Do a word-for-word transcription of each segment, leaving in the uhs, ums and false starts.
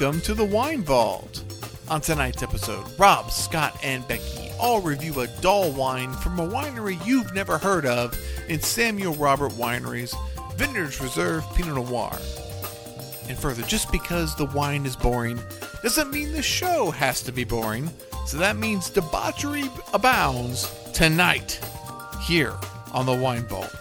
Welcome to the Wine Vault. On tonight's episode, Rob, Scott, and Becky all review a dull wine from a winery you've never heard of in Samuel Robert Winery's Vintners Reserve Pinot Noir. And further, just because the wine is boring doesn't mean the show has to be boring, so that means debauchery abounds tonight here on the Wine Vault.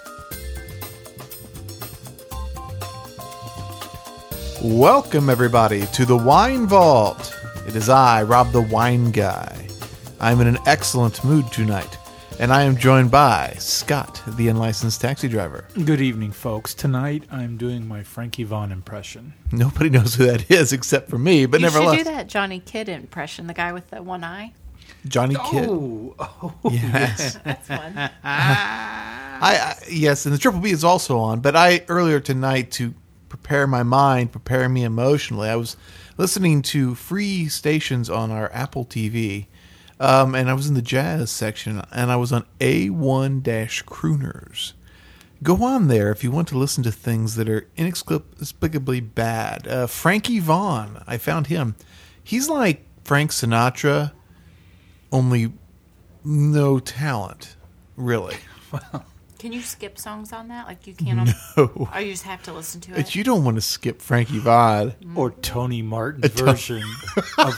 Welcome, everybody, to the Wine Vault. It is I, Rob the Wine Guy. I'm in an excellent mood tonight, and I am joined by Scott, the unlicensed taxi driver. Good evening, folks. Tonight, I'm doing my Frankie Vaughan impression. Nobody knows who that is except for me, but you nevertheless. You should do that Johnny Kidd impression, the guy with the one eye. Johnny Kidd? Oh, oh yes. That's fun. I, I Yes, and the Triple B is also on, but I, earlier tonight, to prepare my mind, prepare me emotionally, I was listening to free stations on our Apple T V, um, and I was in the jazz section, and I was on A one Crooners. Go on there if you want to listen to things that are inexplicably bad. Uh, Frankie Vaughan, I found him. He's like Frank Sinatra, only no talent, really. Well, can you skip songs on that? Like you can on... No. Or you just have to listen to it? But you don't want to skip Frankie Vaughan. or Tony Martin's version of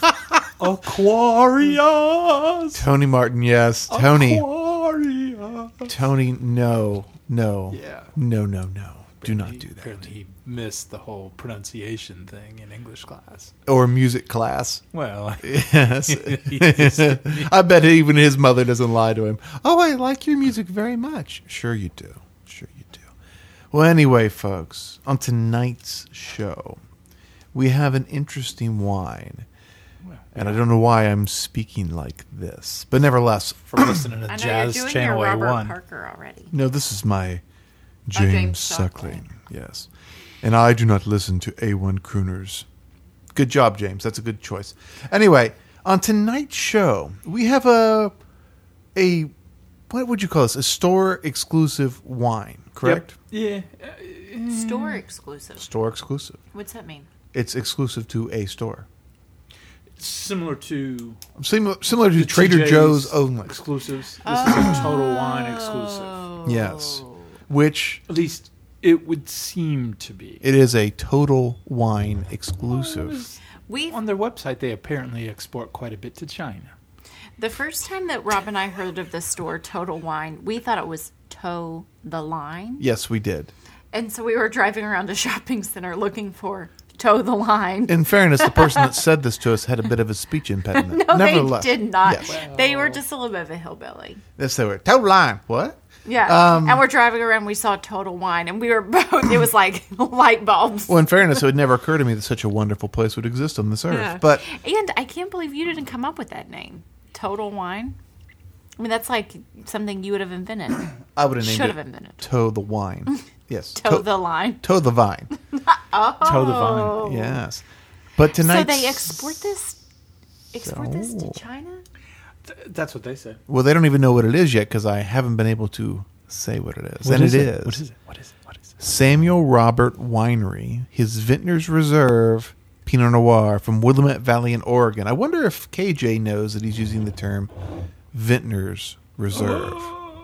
Aquarius. Tony Martin, yes. Tony. Aquarius. Tony, no. No. Yeah. No, no, no. Do not He- do that. Apparently he missed the whole pronunciation thing in English class. Or music class. Well, Yes. I bet even his mother doesn't lie to him. Oh, I like your music very much. Sure you do. Sure you do. Well, anyway, folks, on tonight's show, we have an interesting wine. well And I don't know why I'm speaking like this. But nevertheless, from listening to I know Jazz you're doing Channel your Robert A one. Parker already. no, this is my James, James Suckling. Suckling. Yes. And I do not listen to A one crooners. Good job, James. That's a good choice. Anyway, on tonight's show, we have a, a what would you call this? A store-exclusive wine, correct? Yep. Yeah. Store exclusive. Store exclusive. What's that mean? It's exclusive to a store. Similar to Similar, similar to the Trader T J's Joe's only. exclusives. This is a Total Wine exclusive. Oh. Yes. Which At least it would seem to be. it is a Total Wine exclusive. We On their website, they apparently export quite a bit to China. the first time that Rob and I heard of the store Total Wine, we thought it was Toe the Line. Yes, we did. And so we were driving around a shopping center looking for Toe the Line. In fairness, the person that said this to us had a bit of a speech impediment. No, they Nevertheless, did not. Yes, They were just a little bit of a hillbilly. yes they were. Total Line. What? Yeah. Um, and we're driving around, we saw Total Wine, and we were both, it was like light bulbs. Well, in fairness, it would never occur to me that such a wonderful place would exist on this earth. Yeah. But And I can't believe you didn't come up with that name. Total Wine. I mean, that's like something you would have invented. I would have named Should it have invented. Toe the Wine. Yes. Toe the Line. Toe the Vine. Oh. Toe the Vine. Yes. But tonight. So they export this export this to So- China? Th- That's what they said. Well, they don't even know what it is yet because I haven't been able to say what it is. What and is it it? is. What is it? What is it? What is it? Samuel Robert Winery, his Vintners Reserve Pinot Noir from Willamette Valley in Oregon. I wonder if K J knows that he's using the term Vintners Reserve.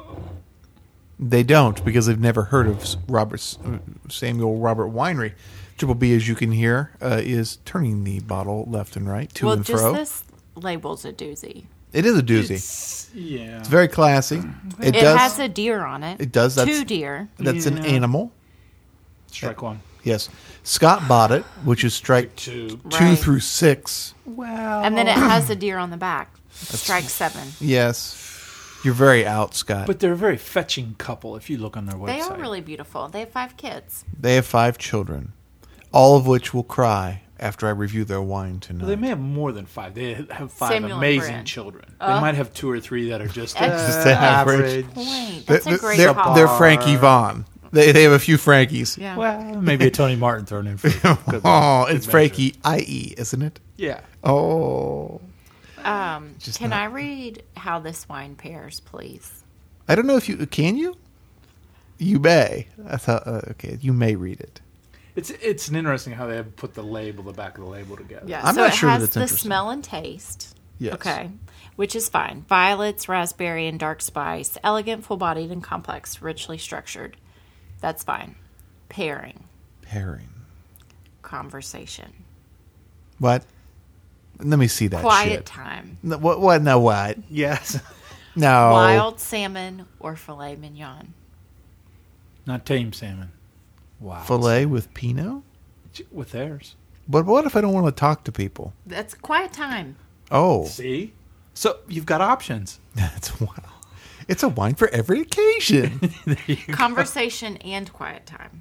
They don't because they've never heard of Robert Samuel Robert Winery. Triple B, as you can hear, uh, is turning the bottle left and right, to well, and just fro. this label's a doozy. It is a doozy. It's, It's, yeah. very classy. It, It, does. has a deer on it. It does. That's, Two deer. That's an Yeah. animal. Strike one. Yes. Scott bought it, which is strike Two. two Right. through six. Well. And then it has a deer on the back. Strike seven. Yes. You're very out, Scott. But they're a very fetching couple if you look on their website. They are really beautiful. They have five kids. They have five children, all of which will cry after I review their wine tonight. Well, they may have more than five. They have five Samuel and amazing Brand. children. Oh. They might have two or three that are just, Ex- uh, Just average. average. Wait, They're, that's a great they're, call. they're Frankie Vaughan. They they have a few Frankies. Yeah. Well, maybe a Tony Martin thrown in for good, Oh, good it's measure. Frankie I E, isn't it? Yeah. Oh. Um, Just can not- I read how this wine pairs, please? I don't know if you can you. You may. I thought uh, okay. You may read it. It's it's an interesting how they have put the label, the back of the label together. Yeah, I'm so not it sure that has it's the interesting. smell and taste. Yes. Okay, which is fine. Violets, raspberry, and dark spice. Elegant, full-bodied, and complex. Richly structured. That's fine. Pairing. Pairing. Conversation. What? Let me see that Quiet shit. time. No, what? What? No, what? Yes. No. Wild salmon or filet mignon. Not tame salmon. Wow. Filet with Pinot? With theirs. But what if I don't want to talk to people? That's quiet time. Oh. See? So you've got options. That's wow. It's a wine for every occasion. Conversation and quiet time.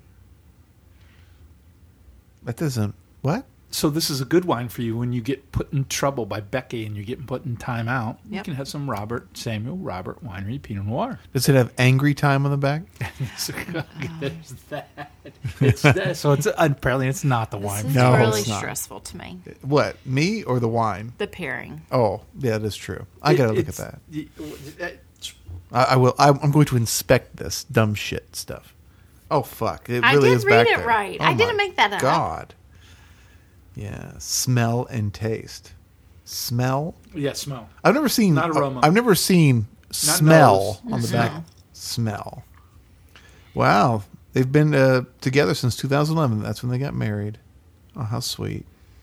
That doesn't. What? So this is a good wine for you when you get put in trouble by Becky and you're getting put in time out. You Yep. can have some Robert Samuel Robert Winery Pinot Noir. Does it have angry time on the back? So there's that. It's that. So it's apparently it's not the This wine. is No, really it's not. stressful to me. What? Me or the wine? The pairing. Oh, yeah, that's true. I gotta It- look at it's- that. y- it's- I, I will. I, I'm going to inspect this dumb shit stuff. Oh fuck! It I really did is read back it there. right. Oh, I didn't my make that up. God. Yeah, smell and taste. Smell. Yeah, smell. I've never seen. Not aroma. I've never seen smell nose. on the Smell. back. Smell. Wow, they've been uh, together since two thousand eleven. That's when they got married. Oh, how sweet.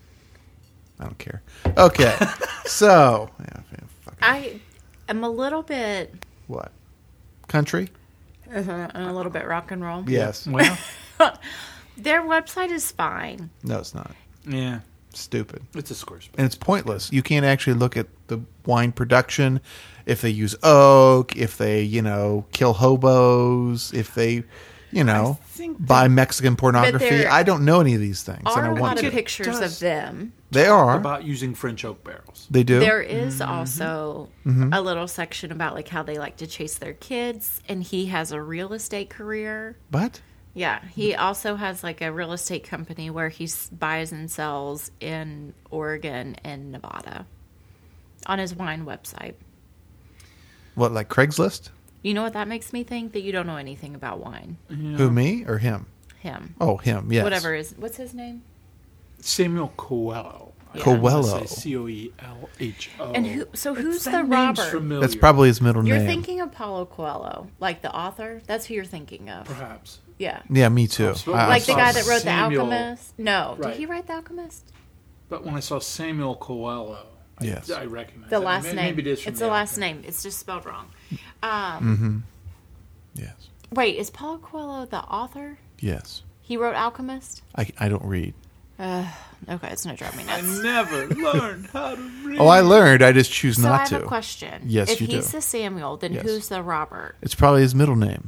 I don't care. Okay, so yeah, yeah, fuck it. I am a little bit, What? Country? uh, and a little bit rock and roll. Yes. Well, Their website is fine. No, it's not. yeah. Stupid. It's a Squarespace. And it's pointless. You can't actually look at the wine production, if they use oak, if they, you know, kill hobos, if they, you know, think buy Mexican pornography. there I don't know any of these things, and I Are a want lot to. of pictures does. of them. They are. About using French oak barrels. They do. There is Mm-hmm. also a little section about like how they like to chase their kids, and he has a real estate career. What? Yeah, he also has like a real estate company where he s- buys and sells in Oregon and Nevada on his wine website. What, like Craigslist? You know what that makes me think? That you don't know anything about wine. Who, me or him? Him. Oh, him, yes. Whatever is. What's his name? Samuel Coelho. Yeah. Coelho. C O E L H O. And who? So who's That the name's Robert? familiar. That's probably his middle You're name. thinking of Paulo Coelho, like the author. That's who you're thinking of. Perhaps. Yeah. Yeah, me too. Oh, so- I- Like the saw guy that wrote Samuel- The Alchemist. No, Right. did he write The Alchemist? But when I saw Samuel Coelho, I, Yes. I recognize The it. last Maybe, name. Maybe it is from it's the the last author. name. It's just spelled wrong. Um, yes. Wait, is Paulo Coelho the author? Yes. He wrote Alchemist? I, I don't read. Okay, it's gonna drive me I nuts. never learned how to read. Oh, I learned. I just choose So not I have to. a question. Yes, if you he's do. the Samuel, then Yes. who's the Robert? It's probably his middle name.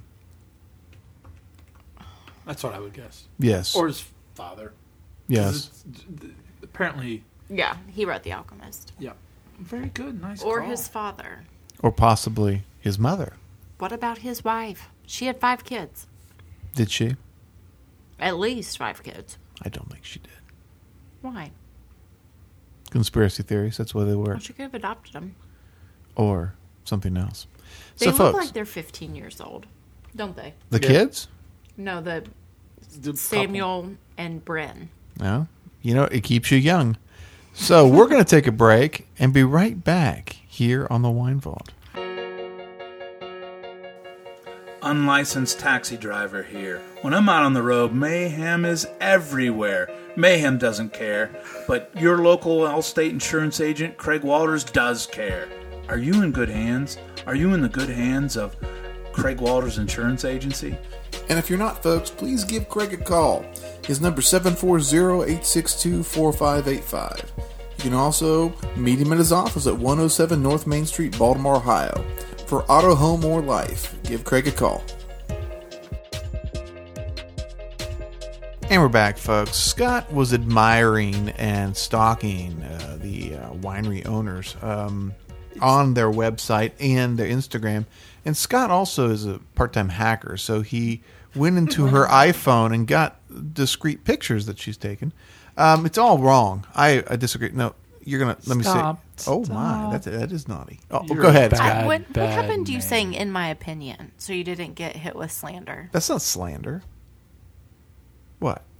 That's what I would guess. Yes. Or his father. 'Cause yes. it's- Apparently, Yeah, he wrote The Alchemist. yeah. Very good. Nice Or call. his father. Or possibly his mother. What about his wife? She had five kids. Did she? At least five kids. I don't think she did. Why? Conspiracy theories. That's why they were. Well, she could have adopted them. Or something else. They so, look folks, like they're fifteen years old, don't they? the Yeah. kids? No, the The couple. Samuel and Bryn. Well, you know, it keeps you young. So we're going to take a break and be right back here on the Wine Vault. Unlicensed taxi driver here. When I'm out on the road, mayhem is everywhere. Mayhem doesn't care, but your local Allstate insurance agent, Craig Walters, does care. Are you in good hands? Are you in the good hands of Craig Walters Insurance Agency? And if you're not, folks, please give Craig a call. His number is seven four zero, eight six two, four five eight five. You can also meet him at his office at one oh seven North Main Street, Baltimore, Ohio. For auto, home, or life, give Craig a call. And we're back, folks. Scott was admiring and stalking uh, the uh, winery owners um, on their website and their Instagram. And Scott also is a part-time hacker, so he went into her iPhone and got discrete pictures that she's taken. Um, it's all wrong. I, I disagree. No, you're gonna let Stop. me see. Oh my, Stop. that's that is naughty. Oh, You're go ahead, a Scott. bad- I, what, what bad happened to you man. saying "in my opinion" so you didn't get hit with slander? That's not slander. What?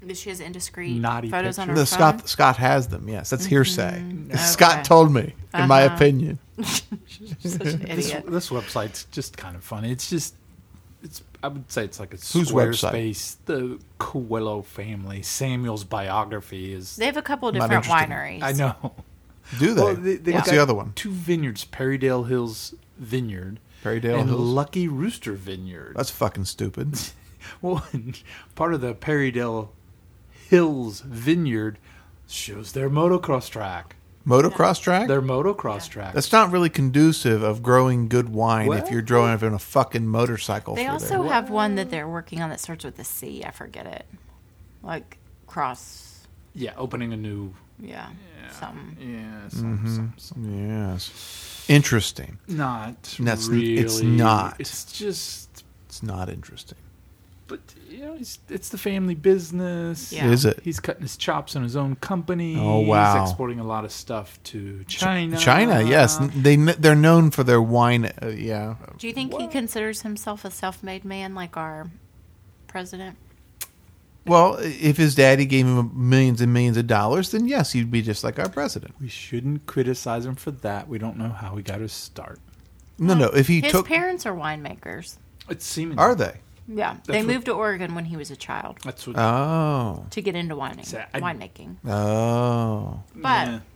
Did she has indiscreet Naughty photos on her The phone? Scott Scott has them. Yes, that's hearsay. Okay. Scott told me, in my opinion. Such an This, idiot. this website's just kind of funny. It's just, it's. I would say it's like a Whose website? Squarespace. The Coelho family. Samuel's biography is. They have a couple Not different interesting. wineries. I know. Do they? Well, they- they What's got the other one? Two vineyards: Perrydale Hills Vineyard Perrydale and Hills? Lucky Rooster Vineyard. That's fucking stupid. Well, part of the Perrydale Hills Vineyard shows their motocross track. Motocross track? Their motocross track. That's not really conducive of growing good wine Well- if you're driving a fucking motorcycle They through also there. have one that they're working on that starts with a C. I forget it. Like cross. yeah, opening a new. Yeah. Something. Yeah, some, Mm-hmm. some, some. Yes. Interesting. Not That's- really. it's not. It's just. It's not interesting. But you know, it's, it's the family business. Yeah. Is it? He's cutting his chops in his own company. Oh, wow. He's exporting a lot of stuff to China. China, yes. They, they're known for their wine. Uh, yeah. Do you think he considers himself a self-made man like our president? Well, if his daddy gave him millions and millions of dollars, then yes, he'd be just like our president. We shouldn't criticize him for that. We don't know how he got his start. No, no. If he His took. parents are winemakers. It's seeming. Are they? Yeah. They what- moved to Oregon when he was a child That's what. Oh. to get into wining, See, I- winemaking. Oh. But yeah.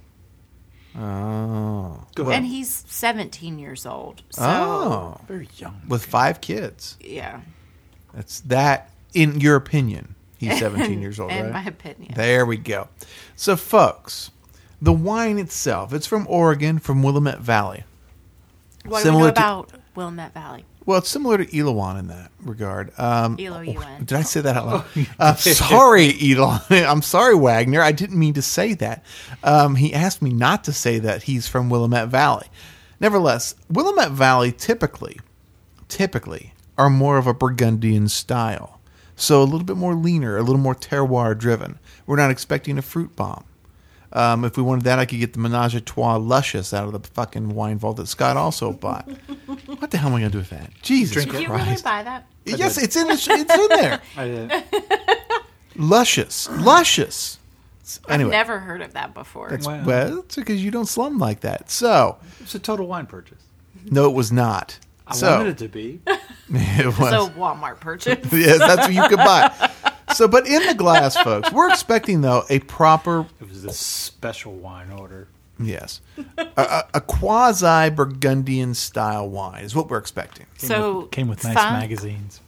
Oh. Go ahead. and he's seventeen years old. So Oh. Very young. With five kids. yeah. That's that, in your opinion. He's seventeen years old, In right? my opinion. There we go. So, folks, the wine itself, it's from Oregon, from Willamette Valley. What do we similar know to- about Willamette Valley? Well, it's similar to Elowan in that regard. Um, E L O U N. Did I say that out loud? uh, sorry, Elowan. I'm sorry, Wagner. I didn't mean to say that. Um, he asked me not to say that he's from Willamette Valley. Nevertheless, Willamette Valley typically, typically are more of a Burgundian style. So a little bit more leaner, a little more terroir driven. We're not expecting a fruit bomb. Um, if we wanted that, I could get the Menage a Trois Luscious out of the fucking wine vault that Scott also bought. What the hell am I going to do with that? Jesus Drink it. Did you really Christ. buy that? Yes, it's in the, it's in there. I did. Luscious. Luscious. Anyway. I've never heard of that before. That's, Wow. well, it's because you don't slum like that. So, It's a total wine purchase. no, it was not. I so, wanted it to be. it was. So Walmart purchase. Yes, that's what you could buy. So, but in the glass, folks, we're expecting, though, a proper, It was this special wine order. yes, a, a, a quasi-Burgundian style wine is what we're expecting. Came So with, came with nice fun- magazines.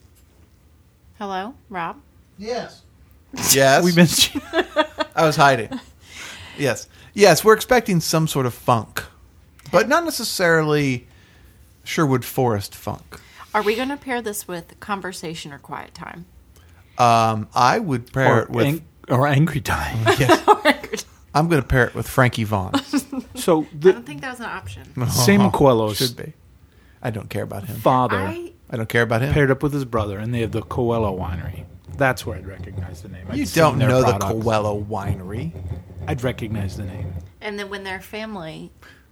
Hello, Rob. Yes. Yes. We missed you. I was hiding. Yes. Yes, we're expecting some sort of funk, but not necessarily Sherwood Forest funk. Are we going to pair this with conversation or quiet time? Um, I would pair or, it with. ang- or angry time. Yes, I'm going to pair it with Frankie Vaughn. So I the don't think that was an option. Samuel Coelho's should be. I don't care about him. father I I don't care about him. paired up with his brother, and they have the Coelho winery. That's where I'd recognize the name. I'd You seen don't their know the products. Coelho Winery. I'd recognize the name. And then when their family,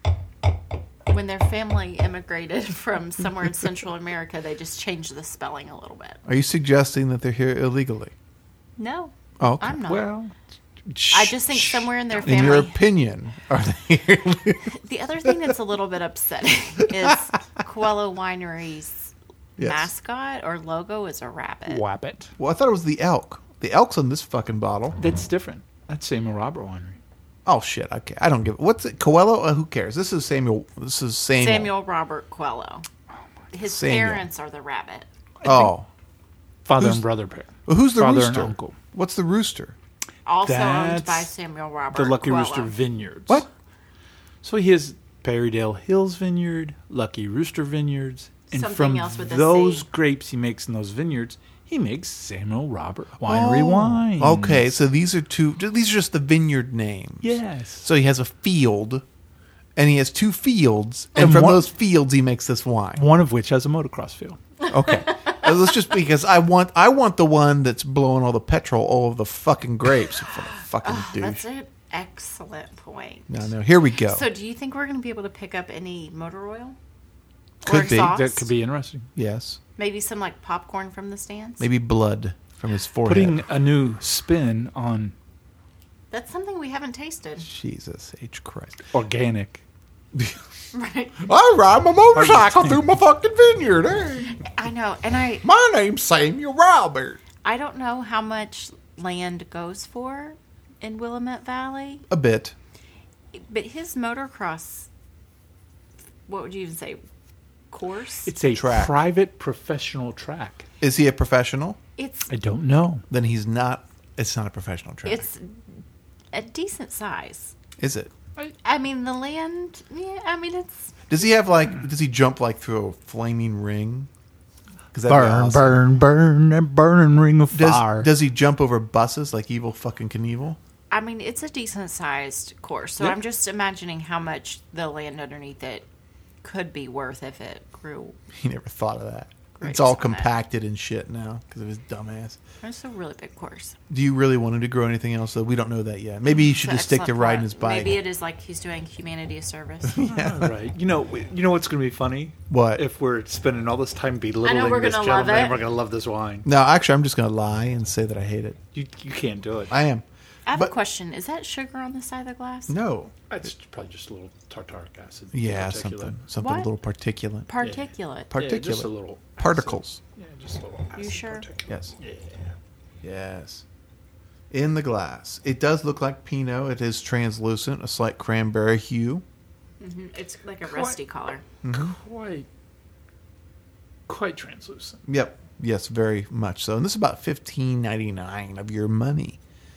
when their family immigrated from somewhere in Central America, they just changed the spelling a little bit. Are you suggesting that they're here illegally? No, Oh, okay. I'm not. Well, I just think somewhere in their In your family. opinion, are they here illegally? The other thing that's a little bit upsetting is Coelho Winery's Yes. mascot or logo is a rabbit. Wabbit. Well, I thought it was the elk. The elk's in this fucking bottle. That's different. That's Samuel Robert Winery. Oh shit! Okay, I don't give. What's it? Coelho? Uh, who cares? This is Samuel. This is Samuel. Samuel Robert Coelho. His Samuel. parents are the rabbit. Oh, Father Who's- and brother pair. well, who's the Father rooster? and uncle. What's the rooster? Also owned That's by Samuel Robert The Lucky Coelho. Rooster Vineyards. What? So he has Perrydale Hills Vineyard, Lucky Rooster Vineyards, and Something from else with a those C. grapes he makes in those vineyards, he makes Samuel Robert Winery Oh. wine. Okay, so these are two. These are just the vineyard names. Yes. So he has a field, and he has two fields, and, And from one- those fields he makes this wine. One of which has a motocross field. Okay, Uh, let's just because I want I want the one that's blowing all the petrol all over the fucking grapes. What a fucking That's douche. an excellent point. No, no. Here we go. So, do you think we're going to be able to pick up any motor oil? Could or be. exhaust? That could be interesting. Yes, Maybe some like popcorn from the stands. maybe blood. from his forehead. Putting a new spin on That's something we haven't tasted. Jesus H. Christ. organic. Right. I ride my motorcycle through my fucking vineyard. Hey. I know. And I My name's Samuel Robert. I don't know how much land goes for in Willamette Valley, A bit. but his motocross, what would you even say, course? It's a Track. private professional track. Is he a professional? It's I don't know. Then he's not. It's not a professional track. it's a decent size. Is it? I mean, the land, yeah, I mean, it's... Does he have like? Does he jump like through a flaming ring? Because Burn, burn, burn, and burn ring of fire. Does, does he jump over buses like Evil fucking Knievel? I mean, it's a decent-sized course, so Yeah. I'm just imagining how much the land underneath it could be worth if it grew. He never thought of that. Grapes It's all on it. compacted and shit now because of his dumbass. It's a really big course. Do you really want him to grow anything else? Though we don't know that yet. Maybe he should It's an just stick to excellent riding point. his bike. Maybe it is like he's doing humanity a service. All right. You know, you know what's going to be funny? What? If we're spending all this time belittling I know we're this gonna love gentleman, it. we're going to love this wine. No, actually, I'm just going to lie and say that I hate it. You you can't do it. I am. I have But- a question. Is that sugar on the side of the glass? No. It's probably just a little tartaric acid. Yeah, particulate. something, something a What? little particulate. Particulate. Particulate. Yeah, just a little acid. Particles. Yeah, just a little. You acid sure? particulate. Yes. Yeah. Yes. In the glass. It does look like Pinot. It is translucent, a slight cranberry hue. hmm It's like a rusty color. Quite, quite translucent. Yep. Yes, very much so. And this is about fifteen ninety nine of your money.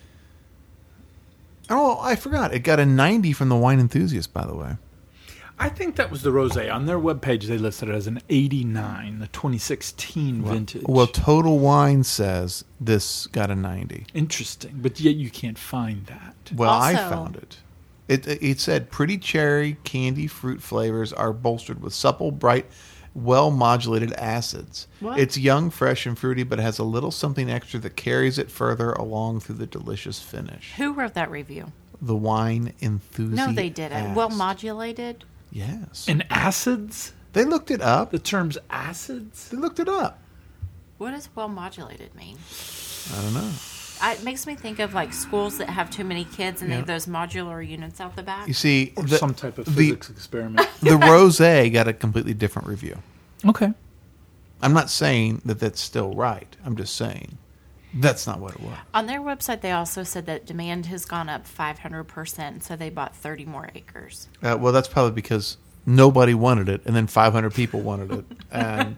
Oh, I forgot. It got a ninety from the Wine Enthusiast, by the way. I think that was the rosé. On their webpage, they listed it as an eighty-nine, the twenty sixteen vintage. Well, Total Wine says this got a ninety. Interesting, but yet you can't find that. Well, I Also- found it. It it said pretty cherry candy fruit flavors are bolstered with supple, bright, well modulated acids. What? It's young, fresh, and fruity, but has a little something extra that carries it further along through the delicious finish. Who wrote that review? The Wine Enthusiast. No, they didn't. Well modulated. Yes. And acids? They looked it up. The terms acids? They looked it up. What does well modulated mean? I don't know. I, it makes me think of like schools that have too many kids and they Yeah. have those modular units out the back. You see, Or the, some type of the, physics experiment. the rosé got a completely different review. Okay. I'm not saying that that's still right. I'm just saying that's not what it was. On their website, they also said that demand has gone up five hundred percent, so they bought thirty more acres. Uh, well, that's probably because nobody wanted it, and then five hundred people wanted it. And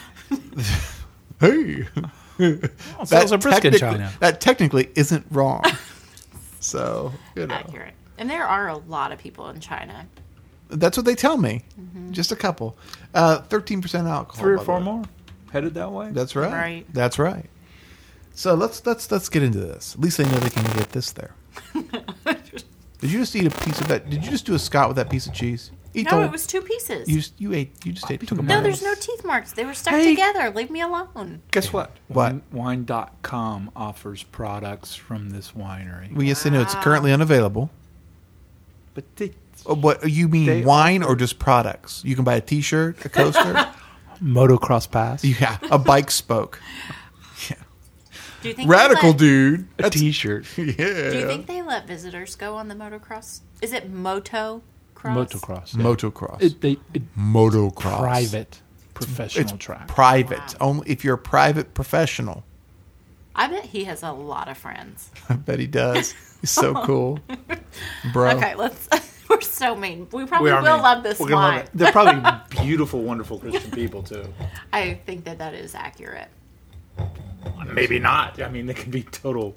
hey, sells a brisk in technically- China. that technically isn't wrong. So you know, Accurate. And there are a lot of people in China. that's what they tell me. Just a couple. Uh, Thirteen percent alcohol. Three or by the four way. more headed that way? That's right. Right. That's right. So let's let's let's get into this. At least they know they can get this there. Did you just eat a piece of that? Did you just do a Scott with that piece of cheese? Eat No, the whole- it was two pieces. You just, you ate. You just ate. Took a no, bite. there's no teeth marks. They were stuck Hey. together. Leave me alone. Guess what? What? Wine, wine dot com offers products from this winery. Well, yes, I know it's currently unavailable. But they, Uh, What you mean, They wine or just products? You can buy a T-shirt, a coaster, motocross pass, yeah, a bike spoke. Do you think Radical they let, dude. a t-shirt. Yeah. Do you think they let visitors go on the motocross? Is it moto cross? Motocross. yeah. Motocross? It, they, it, Motocross. private professional It's track. private. Only if you're a private professional. I bet he has a lot of friends. I bet he does. He's so cool, bro. Okay, let's. We're so mean. We probably We are will mean. love this We're gonna love wine. it. They're probably beautiful, wonderful Christian people too. I think that that is accurate. Maybe not. I mean, they could be total.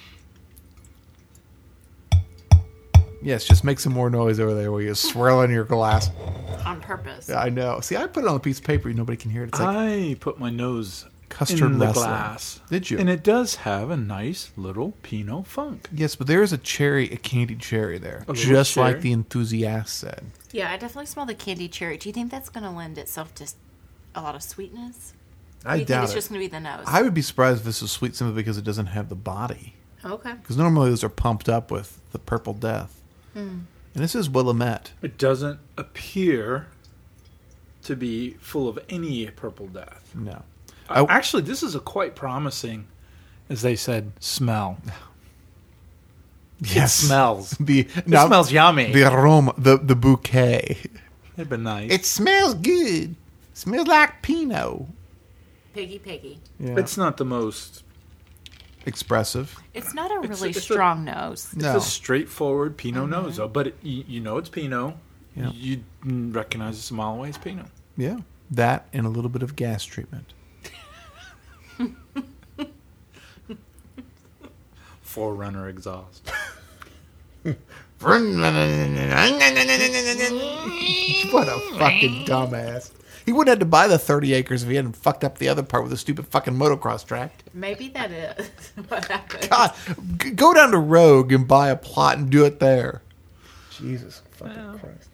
Yes, just make some more noise over there while you swirl in your glass. On purpose. Yeah, I know. See, I put it on a piece of paper. Nobody can hear it. It's like I put my nose custard in the wrestling. glass. Did you? And it does have a nice little Pinot Funk. Yes, but there is a cherry, a candied cherry there, A little just like cherry? the enthusiast said. Yeah, I definitely smell the candy cherry. Do you think that's going to lend itself to a lot of sweetness? Or I do you think doubt it's it. just going to be the nose? I would be surprised if this was sweet simply because it doesn't have the body. Okay. Because normally those are pumped up with the purple death. Hmm. And this is Willamette. It doesn't appear to be full of any purple death. No. Uh, I- Actually, this is a quite promising as they said, smell. Yes. It smells. The It now, smells yummy. The aroma, the the bouquet. It'd been nice. It smells good. Smells like Pinot. Piggy, piggy. Yeah. It's not the most. Expressive. It's not a really it's a- strong nose. It's No. a straightforward Pinot nose, though. But it, you, you know it's Pinot. Yeah. You recognize it's a mile away. It's Pinot. Yeah. That and a little bit of gas treatment. Forerunner exhaust. What a fucking dumbass. He wouldn't have to buy the thirty acres if he hadn't fucked up the other part with a stupid fucking motocross track. Maybe that is what happened. God, g- go down to Rogue and buy a plot and do it there. Jesus fucking Well. Christ.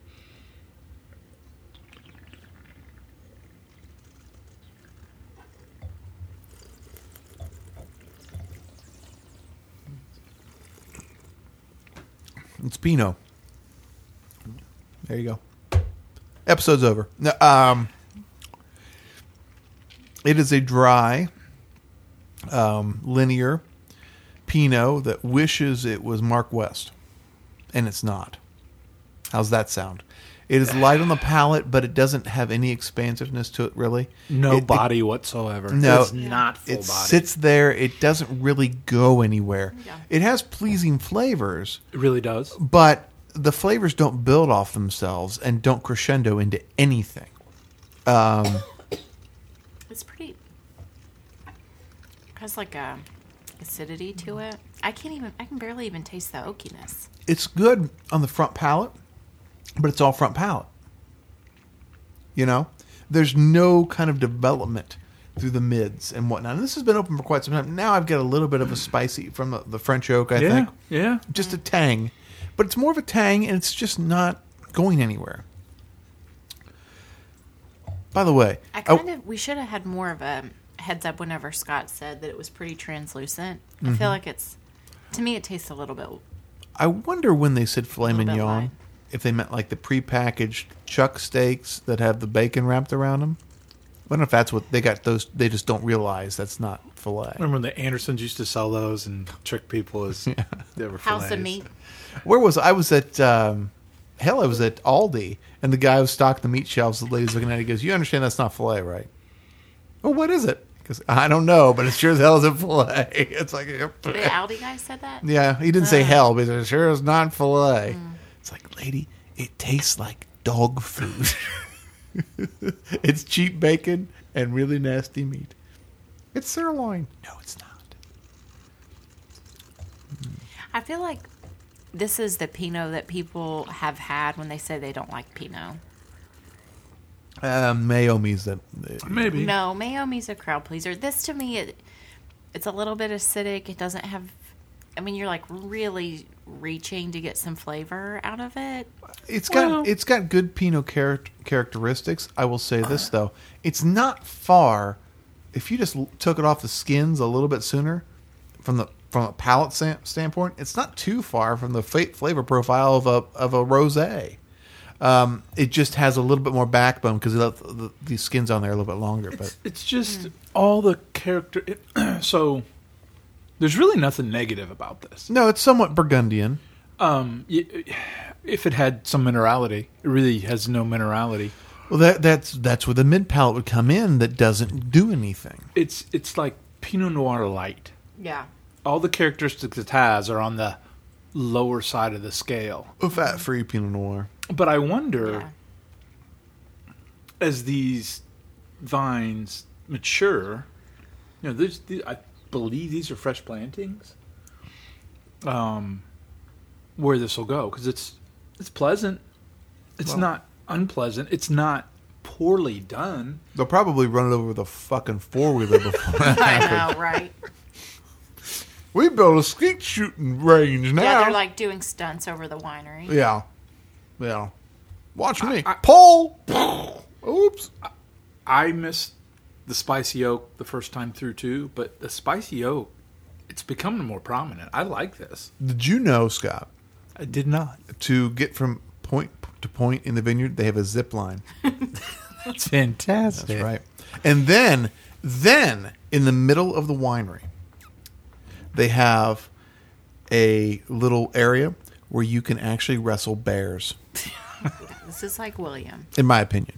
It's Pinot. There you go. Episode's over. No, um, it is a dry, um, linear Pinot that wishes it was Mark West, and it's not. How's that sound? It is light on the palate, but it doesn't have any expansiveness to it, really. No It- body whatsoever. No. It's not full It body. sits there. It doesn't really go anywhere. Yeah. It has pleasing flavors, It really does. but the flavors don't build off themselves and don't crescendo into anything. Um, It's pretty. Has like a acidity to it. I can't even. I can barely even taste the oakiness. it's good on the front palate, but it's all front palate. You know, there's no kind of development through the mids and whatnot. And this has been open for quite some time. Now I've got a little bit of a spicy from the, the French oak, I yeah, think. yeah. Just a tang. But it's more of a tang, and it's just not going anywhere. By the way, I oh, kind of. We should have had more of a heads up whenever Scott said that it was pretty translucent. I Mm-hmm. feel like it's. To me, it tastes a little bit. I wonder when they said filet Little bit mignon, light. if they meant like the prepackaged chuck steaks that have the bacon wrapped around them. I don't know if that's what they got. Those they just don't realize that's not filet. Remember when the Andersons used to sell those and trick people as they were House of fillets? meat. Where was I? I was at um, hell. I was at Aldi, and the guy who stocked the meat shelves. The lady's looking at it. He goes, "You understand that's not filet, right?" Well, what is it? Because I don't know, but it sure as hell isn't filet. It's like, The Aldi guy said that. yeah, he didn't say Uh. hell, but it sure is not filet. It's like, lady, it tastes like dog food. It's cheap bacon and really nasty meat. It's sirloin. No, it's not. I feel like this is the Pinot that people have had when they say they don't like Pinot. Um, Mayomi's that. Maybe. No, Mayomi's a crowd pleaser. This to me, it, it's a little bit acidic. It doesn't have. I mean, you're like really reaching to get some flavor out of it. It's got Well- it's got good Pinot char- characteristics. I will say this though, it's not far. If you just l- took it off the skins a little bit sooner, from the from a palate sam- standpoint, it's not too far from the fa- flavor profile of a of a rosé. Um, it just has a little bit more backbone because the, the, the skin's on there a little bit longer. But It's, it's just all the character. It, so there's really nothing negative about this. no, it's somewhat Burgundian. Um, y- if it had some minerality, it really has no minerality. Well, that that's that's where the mid palate would come in. That doesn't do anything. It's it's like Pinot Noir light. Yeah. All the characteristics it has are on the lower side of the scale. A fat-free Pinot Noir. But I wonder, Yeah. as these vines mature, you know, these, these, I believe these are fresh plantings. Um, where this will go, because it's it's pleasant. It's Well- not unpleasant. It's not poorly done. They'll probably run it over with a fucking four wheeler before that I happens. know, right? We built a skeet shooting range now. Yeah, they're like doing stunts over the winery. yeah, yeah. Watch me I- pull. Oops. I missed the spicy oak the first time through too, but the spicy oak, it's becoming more prominent. I like this. Did you know, Scott? I did not. To get from point to point in the vineyard, they have a zip line. That's fantastic. That's right. And then, then in the middle of the winery, they have a little area where you can actually wrestle bears, This is like William. in my opinion.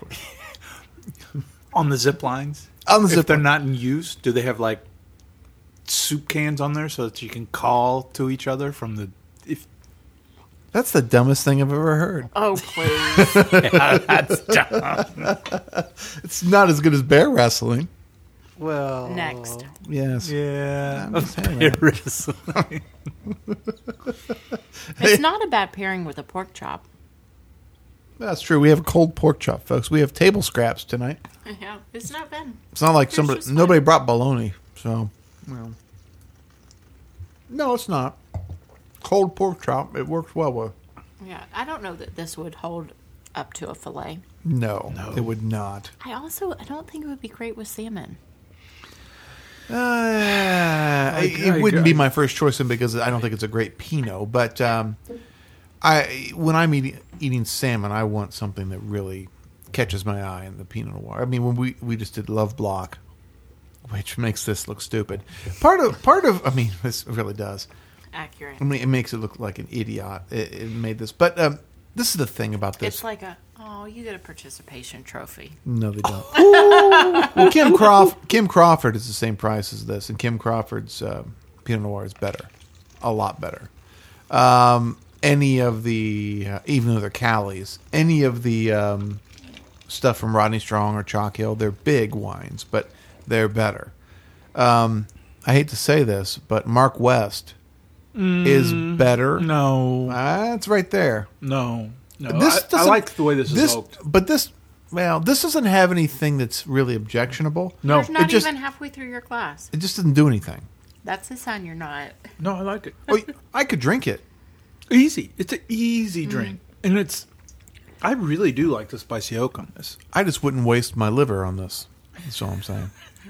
On the zip lines? On the if zip they're line. not in use, do they have like soup cans on there so that you can call to each other from the... If That's the dumbest thing I've ever heard. Oh, please. that's dumb. It's not as good as bear wrestling. Well... Next. Yes. Yeah. I'm just saying that. There is. It's not a bad pairing with a pork chop. That's true. We have a cold pork chop, folks. We have table scraps tonight. Yeah, it's not bad. It's not like It's somebody just nobody fine. brought bologna, so well. No, it's not. Cold pork chop, it works well with. Yeah, I don't know that this would hold up to a fillet. No, it would not. I also I don't think it would be great with salmon. Uh, it I- wouldn't I- be my first choice because I don't think it's a great Pinot. But um, I, when I'm eating, eating salmon, I want something that really catches my eye in the Pinot Noir. I mean, when we, we just did Love Block, which makes this look stupid. Part of part of I mean, this really does. Accurate. I mean, it makes it look like an idiot. It, it made this, but um, this is the thing about this. It's like a oh, you get a participation trophy. No, they don't. Well, Kim Crawford, Kim Crawford is the same price as this, and Kim Crawford's uh, Pinot Noir is better, a lot better. Um, any of the, uh, even though they're Cali's, any of the um, stuff from Rodney Strong or Chalk Hill, they're big wines, but they're better. Um, I hate to say this, but Mark West is better. No. Ah, it's right there. No. No. This I, I doesn't- like the way this, This, is oaked. but this, well, this doesn't have anything that's really objectionable. No. You're not it just- even halfway through your glass. It just doesn't do anything. That's a sign you're not. No, I like it. Oh, I could drink it. Easy. It's an easy drink. And it's... I really do like the spicy oak on this. I just wouldn't waste my liver on this. That's all I'm saying.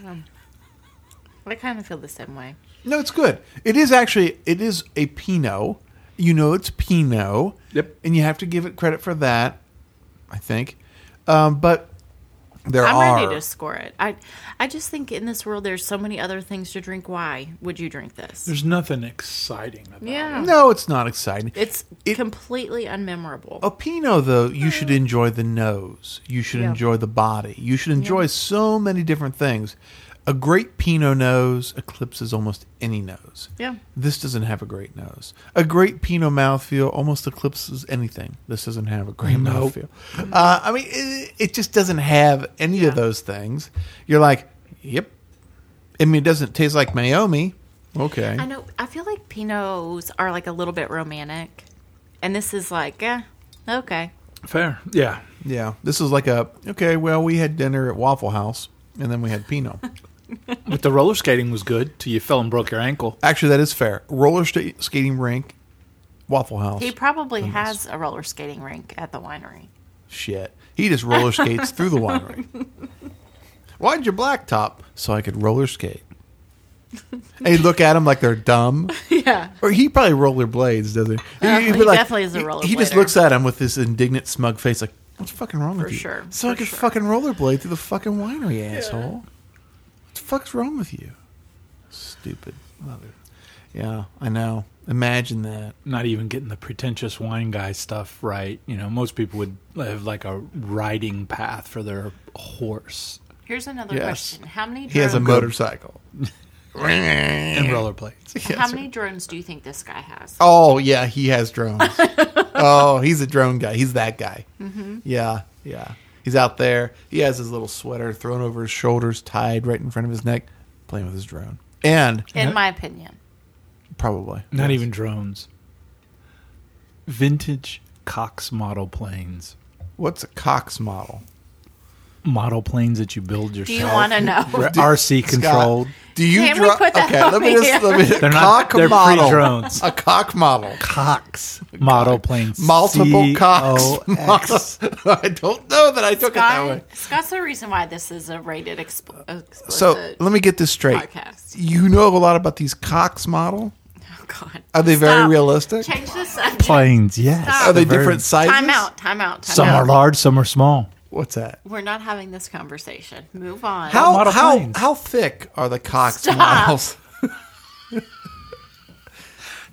I kind of feel the same way. No, it's good. It is actually, it is a Pinot. You know it's Pinot. Yep. And you have to give it credit for that, I think. Um, but there I'm are... ready to score it. I I just think in this world there's so many other things to drink. Why would you drink this? There's nothing exciting about Yeah. No, it's not exciting. It's It- completely unmemorable. A Pinot, though, you should enjoy the nose. You should Yeah. enjoy the body. You should enjoy Yeah. so many different things. A great Pinot nose eclipses almost any nose. Yeah. This doesn't have a great nose. A great Pinot mouthfeel almost eclipses anything. This doesn't have a great Nope. mouthfeel. Uh, I mean, it, it just doesn't have any Yeah. of those things. You're like, yep. I mean, it doesn't taste like Mayomi. Okay. I know. I feel like Pinots are like a little bit romantic, and this is like, eh, okay. Fair. Yeah. Yeah. This is like a, okay, well, we had dinner at Waffle House, and then we had Pinot. But the roller skating was good till you fell and broke your ankle. Actually, that is fair. Roller sta- skating rink, Waffle House. He probably has a roller skating rink at the winery. Shit. He just roller skates through the winery. Why'd you blacktop? So I could roller skate. And he'd look at them like they're dumb. Yeah. Or he probably rollerblades, doesn't he? Uh, He'd he be like- definitely is a he- He just rollerblader. looks at him with this indignant, smug face like, what's fucking wrong For with you? sure, So I for could sure. fucking rollerblade through the fucking winery, asshole. What the fuck's wrong with you? Stupid mother. Yeah, I know. Imagine that. Not even getting the pretentious wine guy stuff right. You know, most people would have like a riding path for their horse Here's another Yes. question: How many drones, He has a motorcycle. and rollerblades. How many drones do you think this guy has? Oh, yeah, he has drones. Oh, he's a drone guy. He's that guy. Mm-hmm. Yeah, yeah. He's out there. He has his little sweater thrown over his shoulders, tied right in front of his neck, playing with his drone. And In my opinion, probably. Not yes. even drones. Vintage Cox model planes. What's a Cox model? Model planes that you build yourself. do you want to know? Re- R C controlled. Scott, do you Can we dro- put that okay, on let me here? just let me They're cock not. They're model. pre-drones. A cock model. Cox model planes. Multiple cocks. C O X. I don't know that I took it that way. Scott, Scott's the reason why this is a rated expl- explicit So let me get this straight. podcast. You know a lot about these Cox model? Oh God, Are they very Stop. realistic? Change the subject. Planes, yes. Stop. Are they They're very- different sizes? Time out. Time out. Time Some out. are large, some are small. What's that? We're not having this conversation. Move on. How model how planes. how thick are the Cox Stop. models?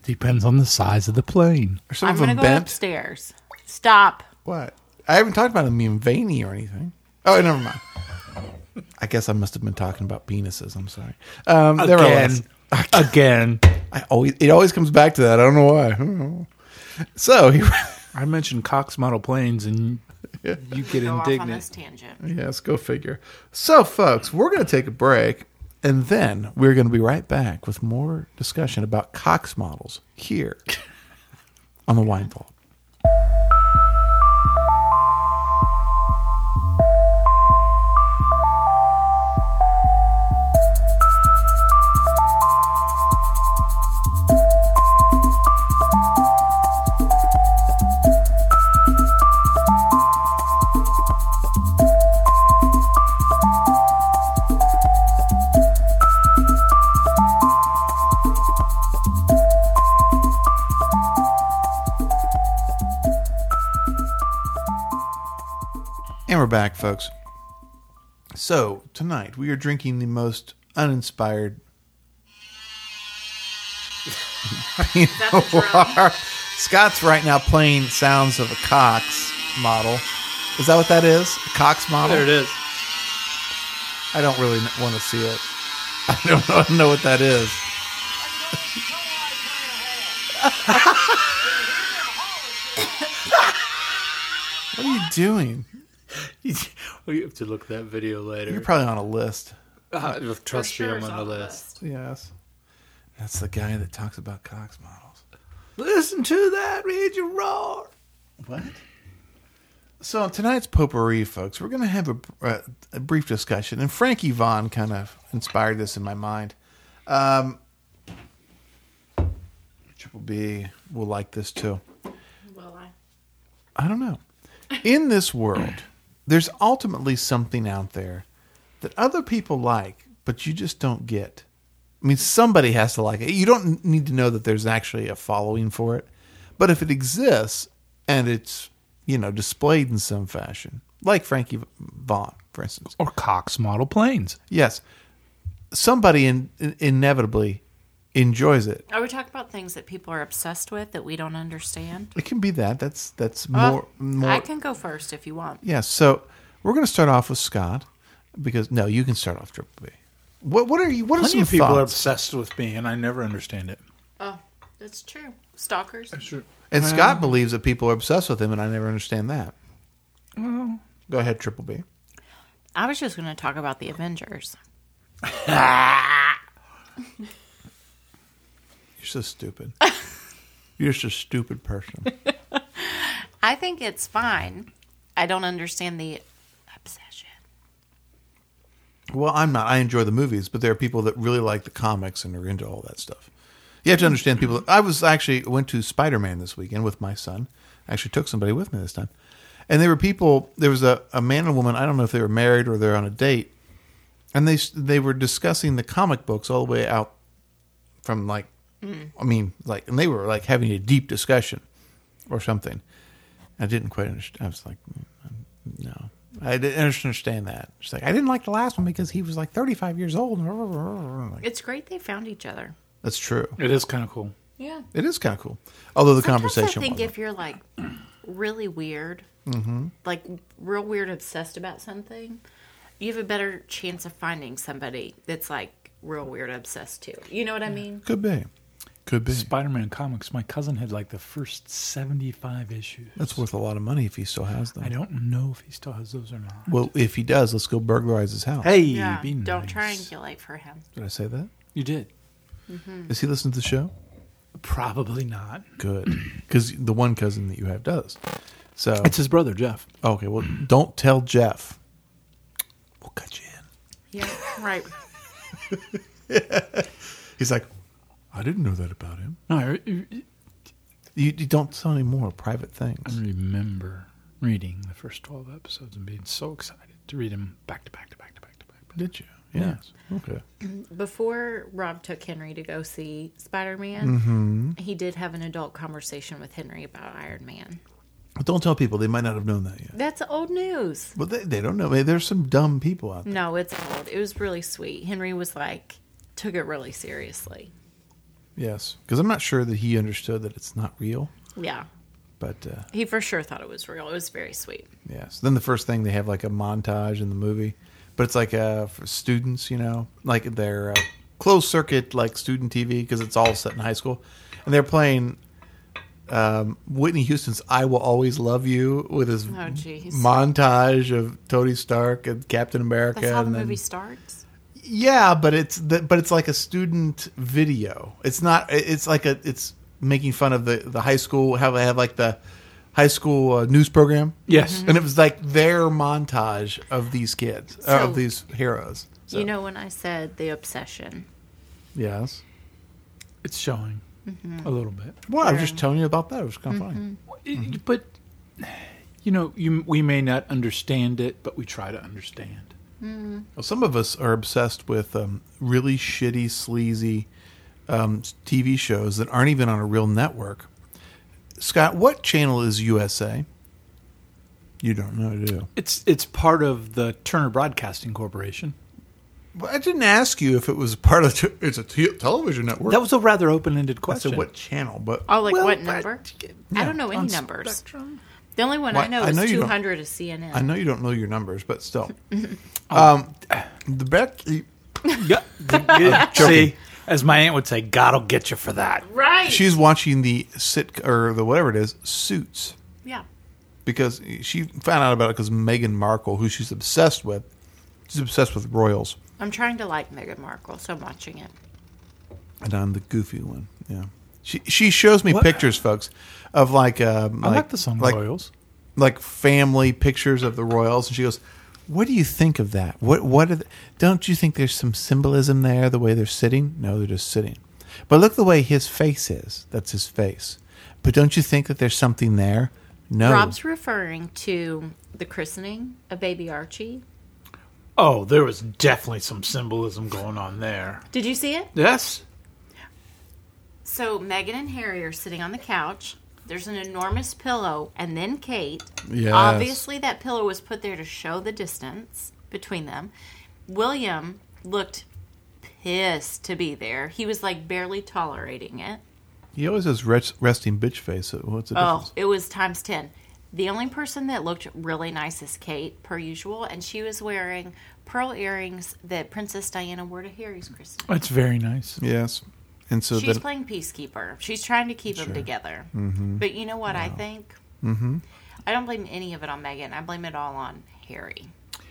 Depends on the size of the plane. Are some I'm of going them to go bent? upstairs. Stop. What? I haven't talked about them being veiny or anything. Oh, never mind. I guess I must have been talking about penises. I'm sorry. Um, nevertheless, Again. Again. I always it always comes back to that. I don't know why. I don't know. So he, I mentioned Cox model planes, and you get Go off on indignant. this tangent. yes, go figure. So, folks, we're going to take a break, and then we're going to be right back with more discussion about Cox models here on the Wine Vault. And we're back, folks. So, tonight we are drinking the most uninspired Pinot Noir. Scott's right now playing sounds of a Cox model. Is that what that is? A Cox model? There it is. I don't really want to see it. I don't know, I don't know what that is. What are you doing? Well, you have to look at that video later. You're probably on a list. uh, with Trust For sure Jam it's on the on the list. Yes. That's the guy that talks about Cox models. Listen to that engine roar. What? So tonight's potpourri, folks, we're going to have a, a, a brief discussion, and Frankie Vaughn kind of inspired this in my mind. Um, Triple B will like this too. Will I? I don't know. In this world, there's ultimately something out there that other people like, but you just don't get. I mean, somebody has to like it. You don't need to know that there's actually a following for it. But if it exists and it's, you know, displayed in some fashion, like Frankie Vaughn, for instance. Or Cox model planes. Yes. Somebody in, in, inevitably enjoys it. Are we talking about things that people are obsessed with that we don't understand? It can be that. That's that's Well, more more I can go first if you want. Yes. So we're going to start off with Scott because no, you can start off Triple B. What what are you? What are Plenty some of people are thoughts? obsessed with me, and I never understand it. Oh, that's true. Stalkers. Sure. And Scott believes that people are obsessed with him, and I never understand that. Go ahead, Triple B. I was just going to talk about the Avengers. You're so stupid. You're just a stupid person. I think it's fine. I don't understand the obsession. Well, I'm not. I enjoy the movies, but there are people that really like the comics and are into all that stuff. You have to understand people. I was actually went to Spider-Man this weekend with my son. I actually took somebody with me this time. And there were people, there was a, a man and a woman, I don't know if they were married or they're on a date, and they they were discussing the comic books all the way out from like, mm. I mean, like, and they were like having a deep discussion or something. I didn't quite understand. I was like, no. I didn't understand that. She's like, I didn't like the last one because he was like thirty-five years old. Like, It's great they found each other. that's true. It is kind of cool. Yeah. It is kind of cool. Although the Sometimes conversation I think wasn't. if you're like really weird, mm-hmm. like real weird, obsessed about something, you have a better chance of finding somebody that's like real weird, obsessed too. You know what I mean? Could be. Could be. Spider-Man comics. My cousin had like the first seventy-five issues. That's worth a lot of money if he still has them. I don't know if he still has those or not. Well, if he does, let's go burglarize his house. Hey, Yeah. be nice. Don't triangulate for him. Did I say that? You did. Does he listen to the show? Probably not. Good. Because the one cousin that you have does. So, It's his brother, Jeff. okay, well, don't tell Jeff. We'll cut you in. Yeah, right. He's like, I didn't know that about him. No, I, You, you don't tell any more private things. I remember reading the first twelve episodes and being so excited to read them back to back to back to back to back. Did you? Yeah. Yes. Okay. Before Rob took Henry to go see Spider-Man, Mm-hmm. he did have an adult conversation with Henry about Iron Man. But don't tell people. They might not have known that yet. That's old news. Well, they, they don't know. Maybe there's some dumb people out there. No, it's old. It was really sweet. Henry was like, took it really seriously. Yes, because I'm not sure that he understood that it's not real. Yeah. But uh, He for sure thought it was real. It was very sweet. yes, then the first thing they have like a montage in the movie, but it's like uh, for students, you know, like their uh, closed circuit like student T V because it's all set in high school, and they're playing um, Whitney Houston's "I Will Always Love You" with his Oh, jeez. montage of Tony Stark and Captain America. That's how the and then, movie starts. Yeah, but it's the, but it's like a student video. It's not. It's like a. It's making fun of the, the high school. How they have like the high school uh, news program. Yes. And it was like their montage of these kids, uh, So- of these heroes. So, You know when I said the obsession? yes. It's showing a little bit. Well, I was just telling you about that. It was kind of funny. It- But, you know, you, we may not understand it, but we try to understand. Well, some of us are obsessed with um, really shitty, sleazy um, T V shows that aren't even on a real network. Scott, what channel is U S A? You don't know, do you? It's it's part of the Turner Broadcasting Corporation. Well, I didn't ask you if it was part of. T- it's a t- television network. That was a rather open-ended I question. said what channel, but Oh, like Well, what I- number? I, yeah, don't know any on numbers. Spectrum. The only one Well, I know I is know you don't- two hundred is C N N. I know you don't know your numbers, but still. um, the Becky, Yeah. See, as my aunt would say, God will get you for that. Right. she's watching the sit or the whatever it is, Suits, yeah. because she found out about it because Meghan Markle, who she's obsessed with, she's obsessed with royals, I'm trying to like Meghan Markle, so I'm watching it. and I'm the goofy one. Yeah, she she shows me What? pictures, folks, of like um, I like the song like, Royals. like family pictures of the royals, and she goes, "What do you think of that? What what are the, don't you think there's some symbolism there? The way they're sitting? No, they're just sitting. But look the way his face is. That's his face. But don't you think that there's something there? No. Rob's referring to the christening of baby Archie. Oh, there was definitely some symbolism going on there. Did you see it? Yes. So Meghan and Harry are sitting on the couch. There's an enormous pillow, and then Kate. Yes. Obviously, that pillow was put there to show the distance between them. William looked pissed to be there. He was like barely tolerating it. He always has rest, resting bitch face. What's the Oh, difference? it was times ten. The only person that looked really nice is Kate, per usual, and she was wearing pearl earrings that Princess Diana wore to Harry's christening. That's very nice. Yes. And so She's then, playing peacekeeper. She's trying to keep them together. Mm-hmm. But you know what I think? Mm-hmm. I don't blame any of it on Meghan. I blame it all on Harry.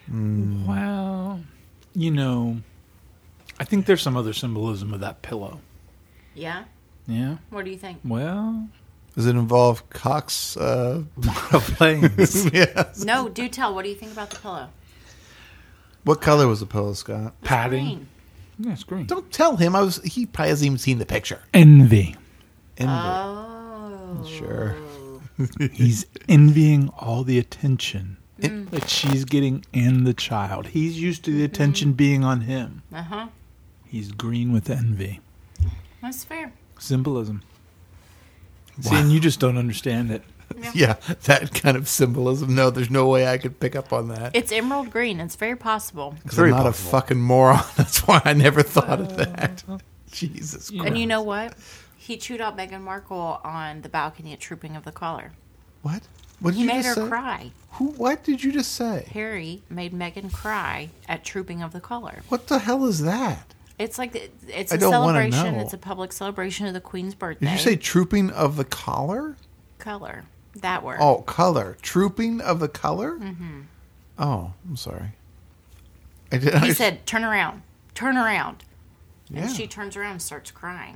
Well, you know, I think there's some other symbolism of that pillow. Yeah? Yeah. What do you think? Well, does it involve Cox? Uh, planes. yes. No, do tell. What do you think about the pillow? What color was the pillow, Scott? Padding. Green. Yeah, it's green. Don't tell him. I was. He probably hasn't even seen the picture. Envy. Envy. Oh. Sure. He's envying all the attention that she's getting in the child. He's used to the attention being on him. Uh-huh. He's green with envy. That's fair. Symbolism. See, and you just don't understand it. Yeah, that kind of symbolism. No, there's no way I could pick up on that. It's emerald green. It's very possible. Because very I'm not possible. a fucking moron. That's why I never thought of that. Jesus Christ. And you know what? He chewed out Meghan Markle on the balcony at Trooping of the Collar. What? What did He you made just her say? cry. Who? What did you just say? Harry made Meghan cry at Trooping of the Collar. What the hell is that? It's like the- it's I a don't wanna celebration. know. It's a public celebration of the Queen's birthday. Did you say trooping of the collar? color? That word. Oh, color. Trooping of the color? Mm-hmm. Oh, I'm sorry. I did. He I, said, "Turn around, turn around," Yeah. and she turns around and starts crying.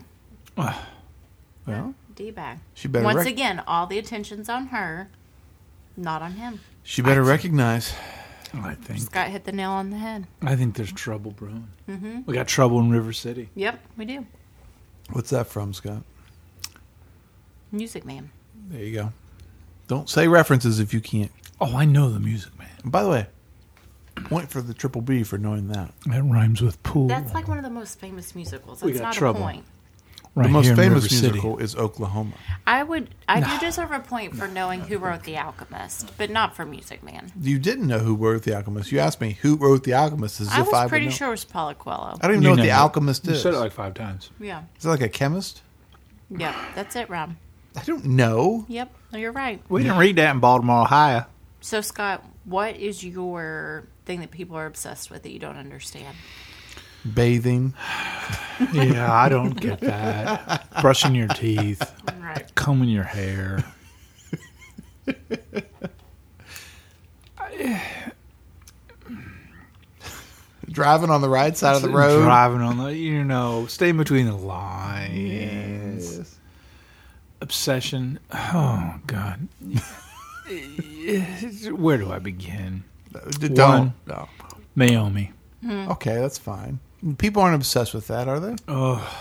well, D-bag. She better Once rec- again, all the attention's on her, not on him. she better recognize. I think. Scott hit the nail on the head. I think there's trouble brewing. Mm-hmm. We got trouble in River City. Yep, we do. What's that from, Scott? Music Man. There you go. Don't say references if you can't. Oh, I know the music, man. And by the way, point for the Triple B for knowing that. That rhymes with pool. That's like one of the most famous musicals. We That's got not trouble. a point. right the most here in famous River City. musical is Oklahoma. I would. I do deserve a point for knowing who wrote The Alchemist, but not for Music Man. You didn't know who wrote The Alchemist. You asked me who wrote The Alchemist as I if was I would pretty know. sure it was Paulo Coelho. I don't even You know what The know. Alchemist You is. said it like five times. Yeah. Is it like a chemist? Yeah. That's it, Rob. I don't know. Yep. You're right. We didn't read that in Baltimore, Ohio. So, Scott, what is your thing that people are obsessed with that you don't understand? Bathing. Yeah, I don't get that. Brushing your teeth, Right. combing your hair. Driving on the right side of the road. Driving on the, you know, staying between the lines. Obsession. Oh, God. Where do I begin? D- One. Don't. No. Naomi. Okay, that's fine. People aren't obsessed with that, are they? Oh,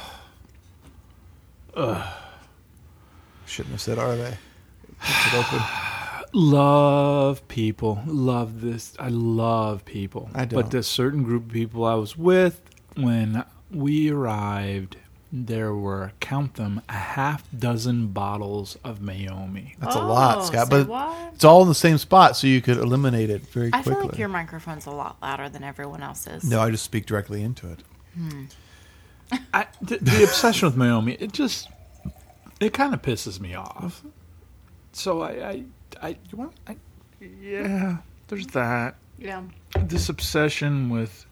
Shouldn't have said, are they? Keeps it open. love people. Love this. I love people. I don't. But this certain group of people I was with, when we arrived, there were, count them, a half dozen bottles of Mayomi. That's a Oh, lot, Scott. say But what? it's all in the same spot, so you could eliminate it very I quickly. feel like your microphone's a lot louder than everyone else's. No, I just speak directly into it. I, the, the obsession with Mayomi, it just, it kind of pisses me off. So I, I, I, you want, I, yeah, there's that. Yeah. This obsession with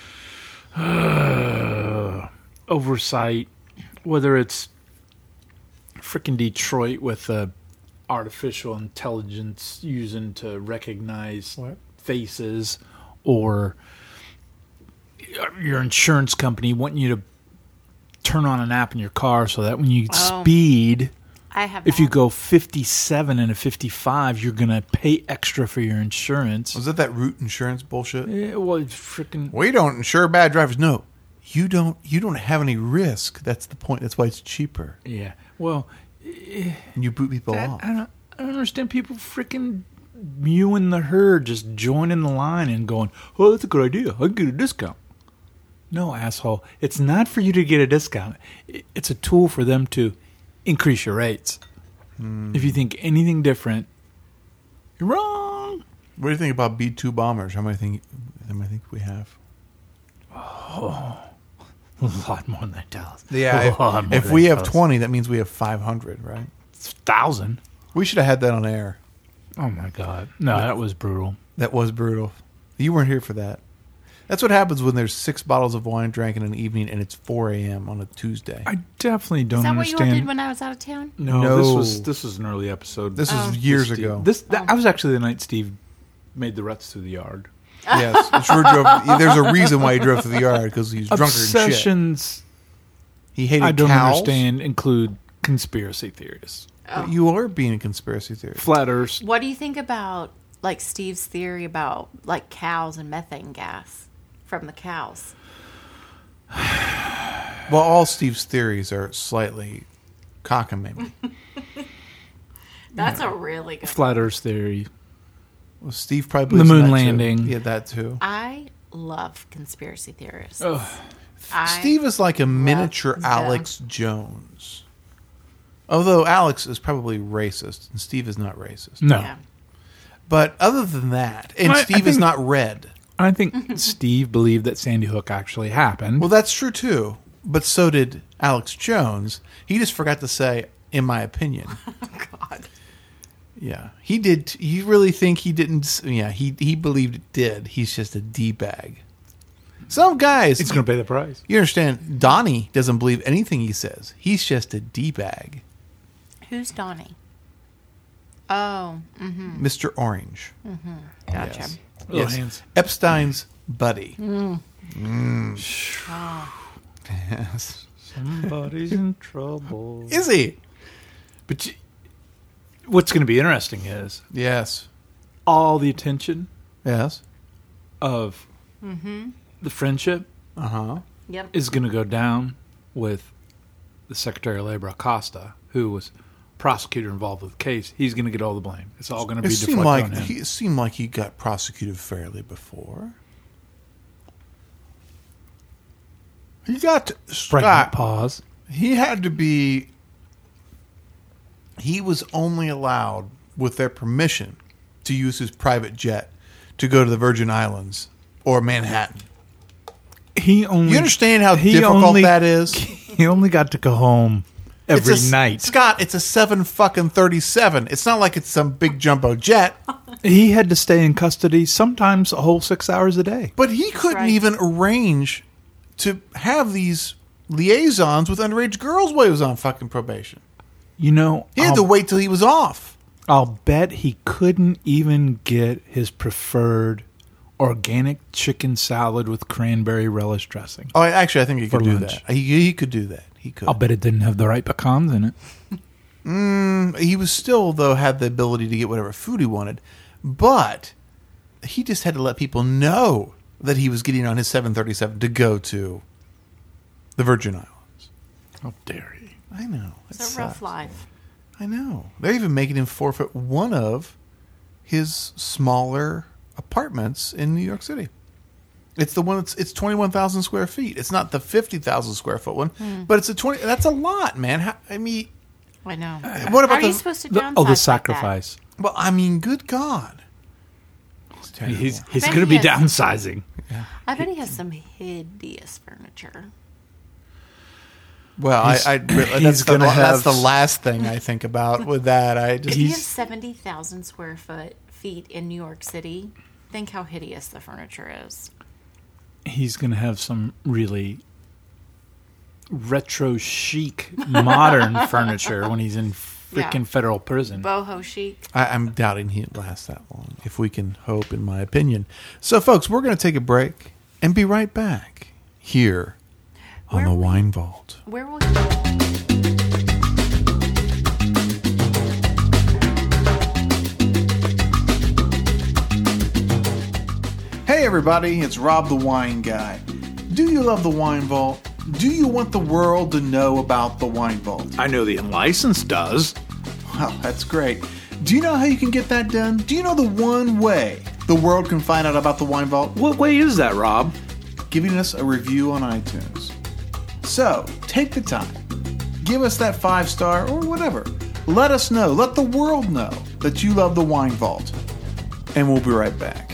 uh, oversight, whether it's freaking Detroit with uh, artificial intelligence using to recognize What? faces, or your insurance company wanting you to turn on an app in your car so that when you Oh. speed, I have. if you that. go fifty-seven and a fifty-five, you're going to pay extra for your insurance. Was that that root insurance bullshit? Yeah, well, freaking. We don't insure bad drivers. No, you don't. You don't have any risk. That's the point. That's why it's cheaper. Yeah. Well, You boot people I, off. I, don't, I don't understand people freaking mewing the herd, just joining the line and going, oh, that's a good idea. I can get a discount. No, asshole. It's not for you to get a discount. It- It's a tool for them to increase your rates. If you think anything different, you're wrong. What do you think about B two bombers? How many think? How many think we have? A lot more than that, Dallas. Yeah. A lot If, more if than we have Dallas. twenty, that means we have five hundred, right? Thousand. We should have had that on air. Oh, my God. No, that was brutal. That was brutal. You weren't here for that. That's what happens when there's six bottles of wine drank in an evening and it's four a.m. on a Tuesday. I definitely don't Is that what you all understand. did when I was out of town? no, No. this was this was an early episode. This Oh. is years Steve- ago. This that, I was actually the night Steve made the ruts through the yard. Yes, I'm sure drove, there's a reason why he drove through the yard because he's drunker than shit. Obsessions He hated I don't cows. understand include conspiracy theories, But You are being a conspiracy theorist. flat Earth. What do you think about like Steve's theory about like cows and methane gas from the cows? Well, all Steve's theories are slightly cockamamie. That's a really good. Flat Earth theory. Well, Steve probably The believes in moon that, too. landing. Yeah, that too. I love conspiracy theorists. Ugh. I, Steve is like a miniature them. Alex Jones. Although Alex is probably racist, and Steve is not racist. No, Yeah. But other than that, and I- I Steve is think- not red. I think Steve believed that Sandy Hook actually happened. Well, that's true too. But so did Alex Jones. He just forgot to say, in my opinion. God. Yeah, he did. You really think he didn't? Yeah, he he believed it did. He's just a d bag. Some guys, He's going to pay the price. you understand? Donnie doesn't believe anything he says. He's just a d bag. Who's Donnie? Oh, mm, Mister Orange. gotcha. Yes. Little Yes. hands. Epstein's buddy. Oh. Yes. Somebody's in trouble. Is he? But you, what's going to be interesting is Yes. all the attention Yes. of the friendship Uh huh. Yep. is going to go down with the Secretary of Labor Acosta, who was prosecutor involved with the case. He's going to get all the blame. It's all going to It be seemed deflected like on him. he it seemed like he got prosecuted fairly before. He got Pregnant Scott. pause. He had to be. He was only allowed, with their permission, to use his private jet to go to the Virgin Islands or Manhattan. He only. You understand how he difficult only- that is? He only got to go home every It's a- night. Scott, it's a seven fucking thirty-seven. It's not like it's some big jumbo jet. He had to stay in custody sometimes a whole six hours a day. But he couldn't right. even arrange to have these liaisons with underage girls while he was on fucking probation. You know, He had I'll, to wait till he was off. I'll bet he couldn't even get his preferred organic chicken salad with cranberry relish dressing. Oh, actually, I think he For could do lunch. that. He, he could do that. He could. I'll bet it didn't have the right pecans in it. Mm, he was still, though, had the ability to get whatever food he wanted. But he just had to let people know that he was getting on his seven thirty-seven to go to the Virgin Islands. How dare he? I know. It It's a rough sucks. life. I know. They're even making him forfeit one of his smaller apartments in New York City. It's the one that's it's twenty-one thousand square feet. It's not the fifty thousand square foot one, but it's a twenty. That's a lot, man. How, I mean, I know. what about How are you the- supposed to The, downsize oh, like the that? sacrifice. well, I mean, good God. It's terrible. He's he's bet going to he be has- downsizing. I bet he has some hideous furniture. well, I, he's- I that's, he's the, gonna that's have- the last thing I think about with that. I just If you have He's- seventy thousand square foot feet in New York City, think how hideous the furniture is. He's going to have some really retro chic modern furniture when he's in freaking Yeah. federal prison. Boho chic. I, I'm doubting he'd last that long, if we can hope, in my opinion. So, folks, we're going to take a break and be right back here on Where the are we? Wine Vault. Where will you? Hey, everybody, it's Rob the Wine Guy. Do you love the Wine Vault? Do you want the world to know about the Wine Vault? I know the unlicensed does. Well, that's great. Do you know how you can get that done? Do you know the one way the world can find out about the Wine Vault? What way is that, Rob? Giving us a review on iTunes. So, take the time. Give us that five star or whatever. Let us know. Let the world know that you love the Wine Vault. And we'll be right back.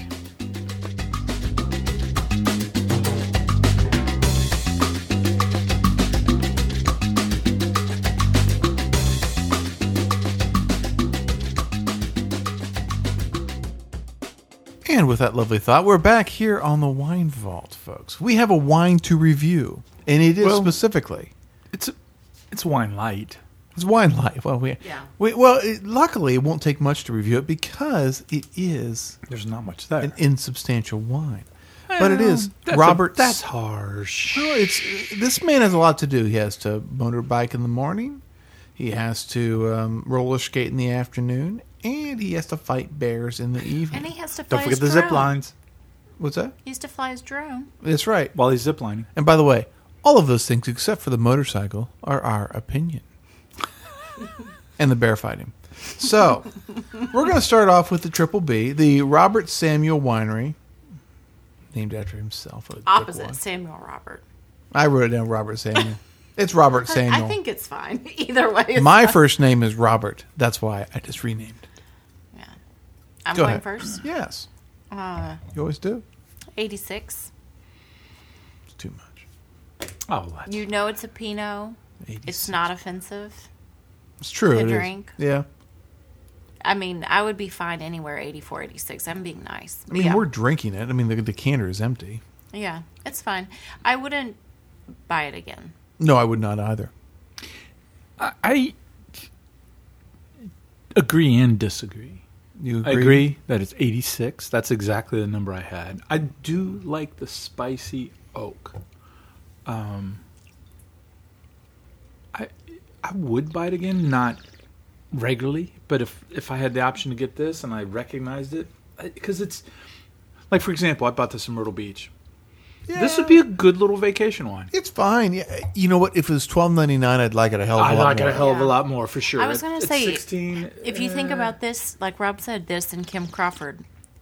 And with that lovely thought, we're back here on the Wine Vault, folks. We have a wine to review, and it is Well- specifically It's it's wine light. it's wine light. Well, we, Yeah. we well, it, luckily it won't take much to review it because it is There's not much there. an insubstantial wine. But it Well, is that's a- Robert. that's harsh. No, it's this man has a lot to do. He has to motorbike in the morning. He has to um, roller skate in the afternoon, and he has to fight bears in the evening. And he has to fly Don't forget his the drone. zip lines What's that? He has to fly his drone. That's right. while he's ziplining. And by the way, all of those things, except for the motorcycle, are our opinion. And the bear fighting. So, we're going to start off with the Triple B, the Robert Samuel Winery, named after himself. a dick Opposite one. Samuel Robert. I wrote it down Robert Samuel. It's Robert Samuel. I think it's fine. Either way. It's My fine. first name is Robert. That's why I just renamed it. Yeah. I'm Go going ahead. first. Yes. Uh, You always do. eighty-six. It's too much. Oh, that's, You know it's a Pinot. It's eighty-six. not offensive. It's true. to it is. drink. Yeah. I mean, I would be fine anywhere eighty-four, eighty-six. I'm being nice. I mean, yeah. we're drinking it. I mean, the decanter is empty. Yeah, it's fine. I wouldn't buy it again. No, I would not either. I, I agree and disagree. You I agree that it's eighty-six. That's exactly the number I had. I do like the spicy oak. Um, I I would buy it again, not regularly, but if if I had the option to get this and I recognized it, because it's like, for example, I bought this in Myrtle Beach. This would be a good little vacation wine. It's fine. Yeah, you know what? If it was twelve ninety nine, I'd like it a hell of a I lot like it more. a hell of a Yeah. lot more for sure. I was It- gonna it's say, sixteen. If you think uh, about this, like Rob said, this and Kim Crawford.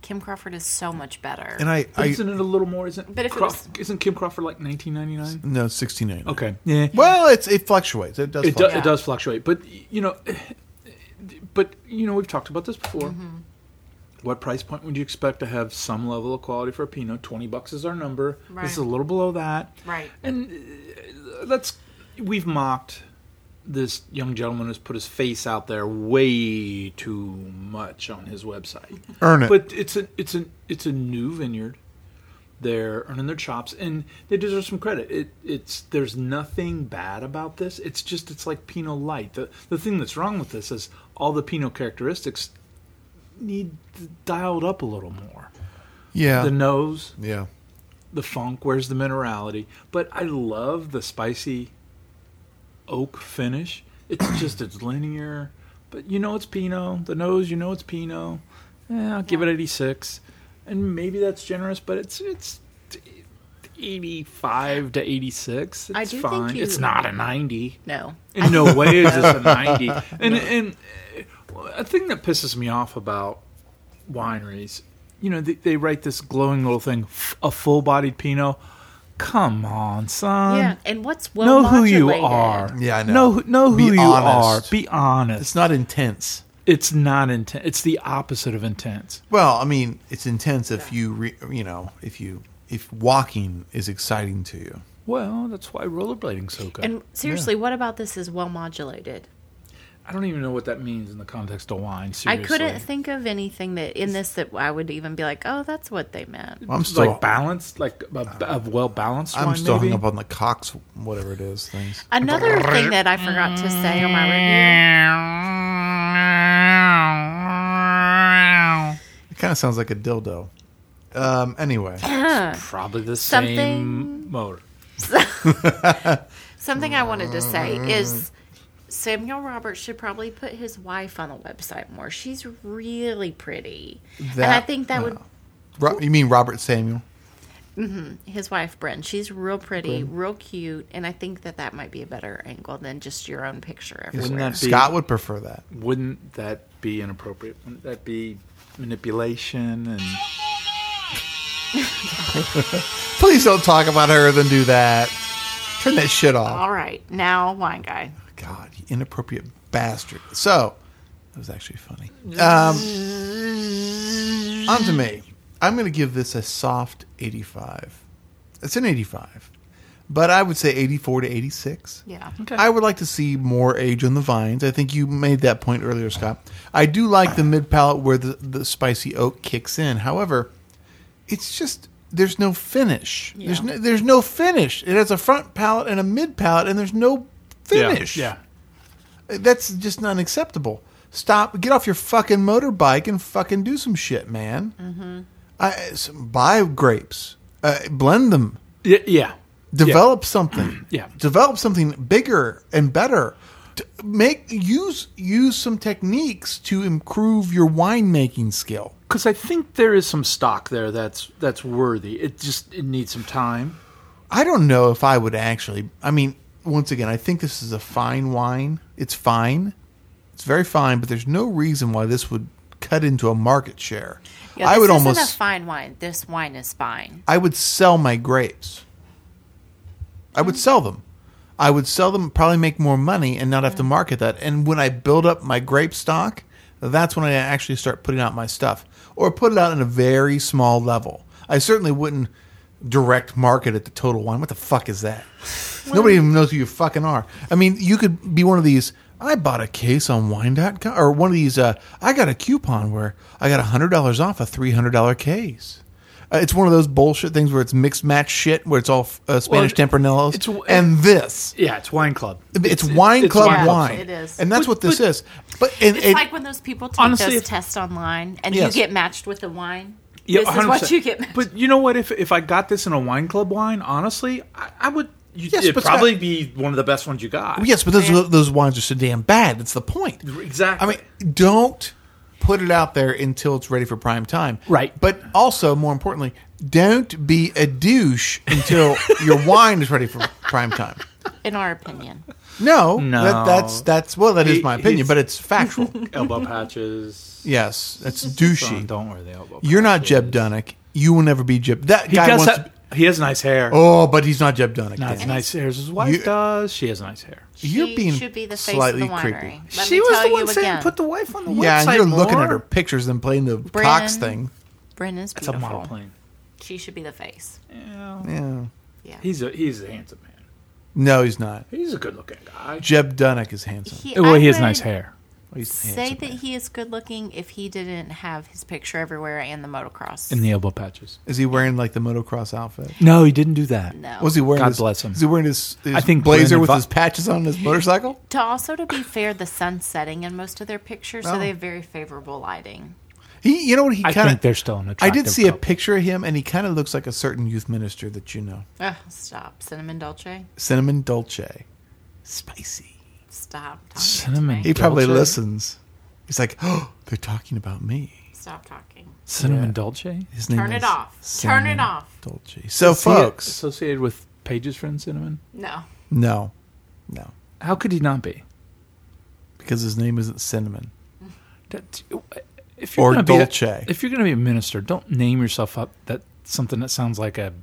Kim Crawford is so much better. And I, But I isn't it a little more? Isn't But if it Crawf- was- isn't Kim Crawford like nineteen ninety-nine? no sixteen ninety. Okay. Yeah. Well, it's it fluctuates. It does. It, do, fluctuate. it does fluctuate, but you know, but you know, we've talked about this before. Mm-hmm. What price point would you expect to have some level of quality for a Pinot? Twenty bucks is our number. Right. This is a little below that, Right. And uh, let's we've mocked this young gentleman who's put his face out there way too much on his website. Earn it. But it's a it's a it's a new vineyard. They're earning their chops, and they deserve some credit. It, it's there's nothing bad about this. It's just it's like Pinot Light. The the thing that's wrong with this is all the Pinot characteristics need dialed up a little more. yeah. The nose, yeah. the funk, where's the minerality? But I love the spicy oak finish. It's just it's linear, but you know it's Pinot. The nose, you know it's Pinot. Eh, I'll give it eighty-six, and maybe that's generous, but it's it's eighty-five to eighty-six. It's I do think fine. you- It's not a ninety. No. In no way is this a ninety. And and uh, a thing that pisses me off about wineries, you know, they, they write this glowing little thing, f- a full-bodied Pinot. Come on, son. Yeah, and what's well know who you modulated? are. Yeah, I know. Know, who- know who Be you honest. are. Be honest. It's not intense. It's not intense. It's the opposite of intense. Well, I mean, it's intense if you re, you know if you if walking is exciting to you. Well, that's why rollerblading's so good. And seriously, what about this is well modulated? I don't even know what that means in the context of wine. Seriously. I couldn't think of anything that in this that I would even be like, oh, that's what they meant. I'm still like balanced, like a, a well balanced. I'm wine, still maybe? hung up on the Cox whatever it is things. Another thing that I forgot to say on my review. It kind of sounds like a dildo. Um. Anyway, Probably the Something- same motor. Something I wanted to say is Samuel Roberts should probably put his wife on the website more. She's really pretty. and I think that would Ro- you mean Robert Samuel? his wife Bryn. She's real pretty, real cute, and I think that that might be a better angle than just your own picture everywhere. Wouldn't that be- Scott would prefer that. Wouldn't that be inappropriate? Wouldn't that be manipulation? And Please don't talk about her. Then do that. Turn that shit off. All right, now wine guy. God, you inappropriate bastard. So, that was actually funny. Um, on to me. I'm going to give this a soft eighty-five. It's an eighty-five. But I would say eighty-four to eighty-six. Yeah. I would like to see more age on the vines. I think you made that point earlier, Scott. I do like the mid palate where the, the spicy oak kicks in. However, it's just... There's no finish. There's no, there's no finish. It has a front palate and a mid palate, and there's no finish. Yeah. That's just not acceptable. Stop. Get off your fucking motorbike and fucking do some shit, man. Mm-hmm. I, s- buy grapes. Uh, blend them. Yeah. Yeah. Develop something. Yeah. Develop something bigger and better. To make use use some techniques to improve your winemaking skill. Because I think there is some stock there that's that's worthy. It just it needs some time. I don't know if I would actually. I mean, once again, I think this is a fine wine. It's fine. It's very fine, but there's no reason why this would cut into a market share. Yeah, I this would isn't almost. a fine wine. This wine is fine. I would sell my grapes. I would sell them. I would sell them, probably make more money, and not have to market that. And when I build up my grape stock, that's when I actually start putting out my stuff, or put it out in a very small level. I certainly wouldn't direct market it to Total Wine. What the fuck is that? Nobody even knows who you fucking are. I mean, you could be one of these. I bought a case on wine dot com, or one of these. Uh, I got a coupon where I got a hundred dollars off a three hundred dollar case. Uh, it's one of those bullshit things where it's mixed match shit, where it's all uh, Spanish Well, Tempranillos. it's- and this, Yeah, it's wine club. it's, wine club wine club. wine. It is. and that's But- what this but- is. But and, It's and- like when those people take honestly, those if- tests online and Yes. you get matched with the wine. Yeah, this is one hundred what percent. you get matched. But you know what? If if I got this in a wine club wine, honestly, I, I would. You, Yes, it'd but probably Scott- be one of the best ones you got. yes, but those those wines are so damn bad. That's the point. Exactly. I mean, don't put it out there until it's ready for prime time. Right. But also, more importantly, don't be a douche until your wine is ready for prime time. in our opinion. No, No. That, that's that's well, that is He- my opinion, he's- but it's factual. Elbow patches. Yes, that's Don't, douchey. don't wear the elbow. You're not patches. Jeb Dunnick. You will never be Jeb. That He guy does wants. have, to be, he has nice hair. oh, but he's not Jeb Dunnick. Not as Dan. nice hair as his wife You- does. She has nice hair. You're She being should be the face slightly of the winery. creepy. Let she me was tell the you one saying again. put the wife on the Yeah, website and you're looking more. at her pictures and playing the Bryn. Cox thing. Bryn is It's a beautiful. model plane. She should be the face. Yeah. Yeah. Yeah. He's a he's a handsome man. No, he's not. He's a good looking guy. Jeb Dunnick is handsome. He- Well, I he has would nice hair. He's Say handsome that man. he is good looking if he didn't have his picture everywhere and the motocross. In the elbow patches. Is he wearing like the motocross outfit? No, he didn't do that. no. Was he wearing? God his, bless him. Is he wearing his, his I think blazer Bryn with advi- his patches on his motorcycle? To also, to be fair, the sun's setting in most of their pictures, so Oh. they have very favorable lighting. He, you know what he I kind think of. they're still an I attractive did see a couple. picture of him, and he kind of looks like a certain youth minister that you know, Ugh, stop. Cinnamon Dolce? Cinnamon Dolce, spicy. Stop talking Cinnamon to He me. probably Dolce? listens. He's like, oh, they're talking about me. Stop talking. Cinnamon Yeah. Dolce? His name Turn it is off. Turn Cinnamon it off. Dolce. So, Is he folks, associated with Paige's friend Cinnamon? No. no, no, How could he not be? because his name isn't Cinnamon. That- If you're Or gonna be a- Dolce. if you're going to be a minister, don't name yourself up that something that sounds like a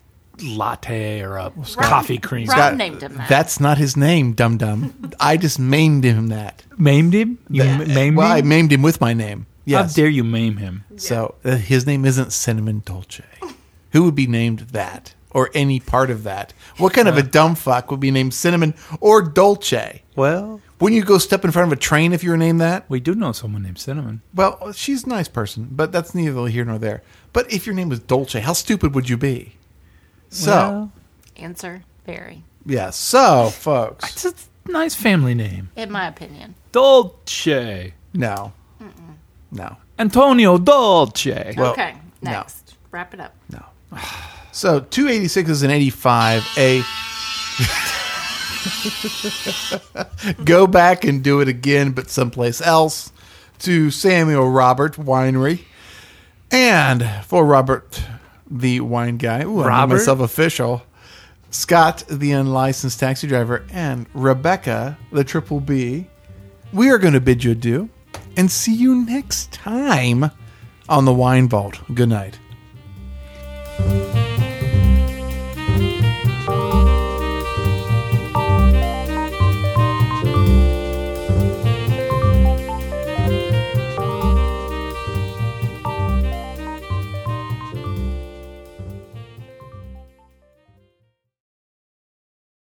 latte or a coffee cream. Rob That- named him that. That's not his name, dum dum. I just maimed him that. Maimed him? You Yeah. ma- maimed Well, I him? maimed him with my name. How Yes. dare you maim him? So uh, his name isn't Cinnamon Dolce. Who would be named that or any part of that? What kind of a dumb fuck would be named Cinnamon or Dolce? Well, Wouldn't you go step in front of a train if you were named that? we do know someone named Cinnamon. Well, she's a nice person, but that's neither here nor there. But if your name was Dolce, how stupid would you be? So, Well, Answer, very. yeah. So, folks, it's a nice family name. In my opinion. Dolce. no. No. Antonio Dolce. Well, okay, no. next. Wrap it up. No. So, two eighty-six is an eighty-five. A. Go back and do it again, but someplace else. To Samuel Robert Winery. And for Robert, the wine guy. Ooh, I made Robert? myself official. Scott, the unlicensed taxi driver. And Rebecca, the triple B. We are going to bid you adieu. And see you next time on the Wine Vault. Good night.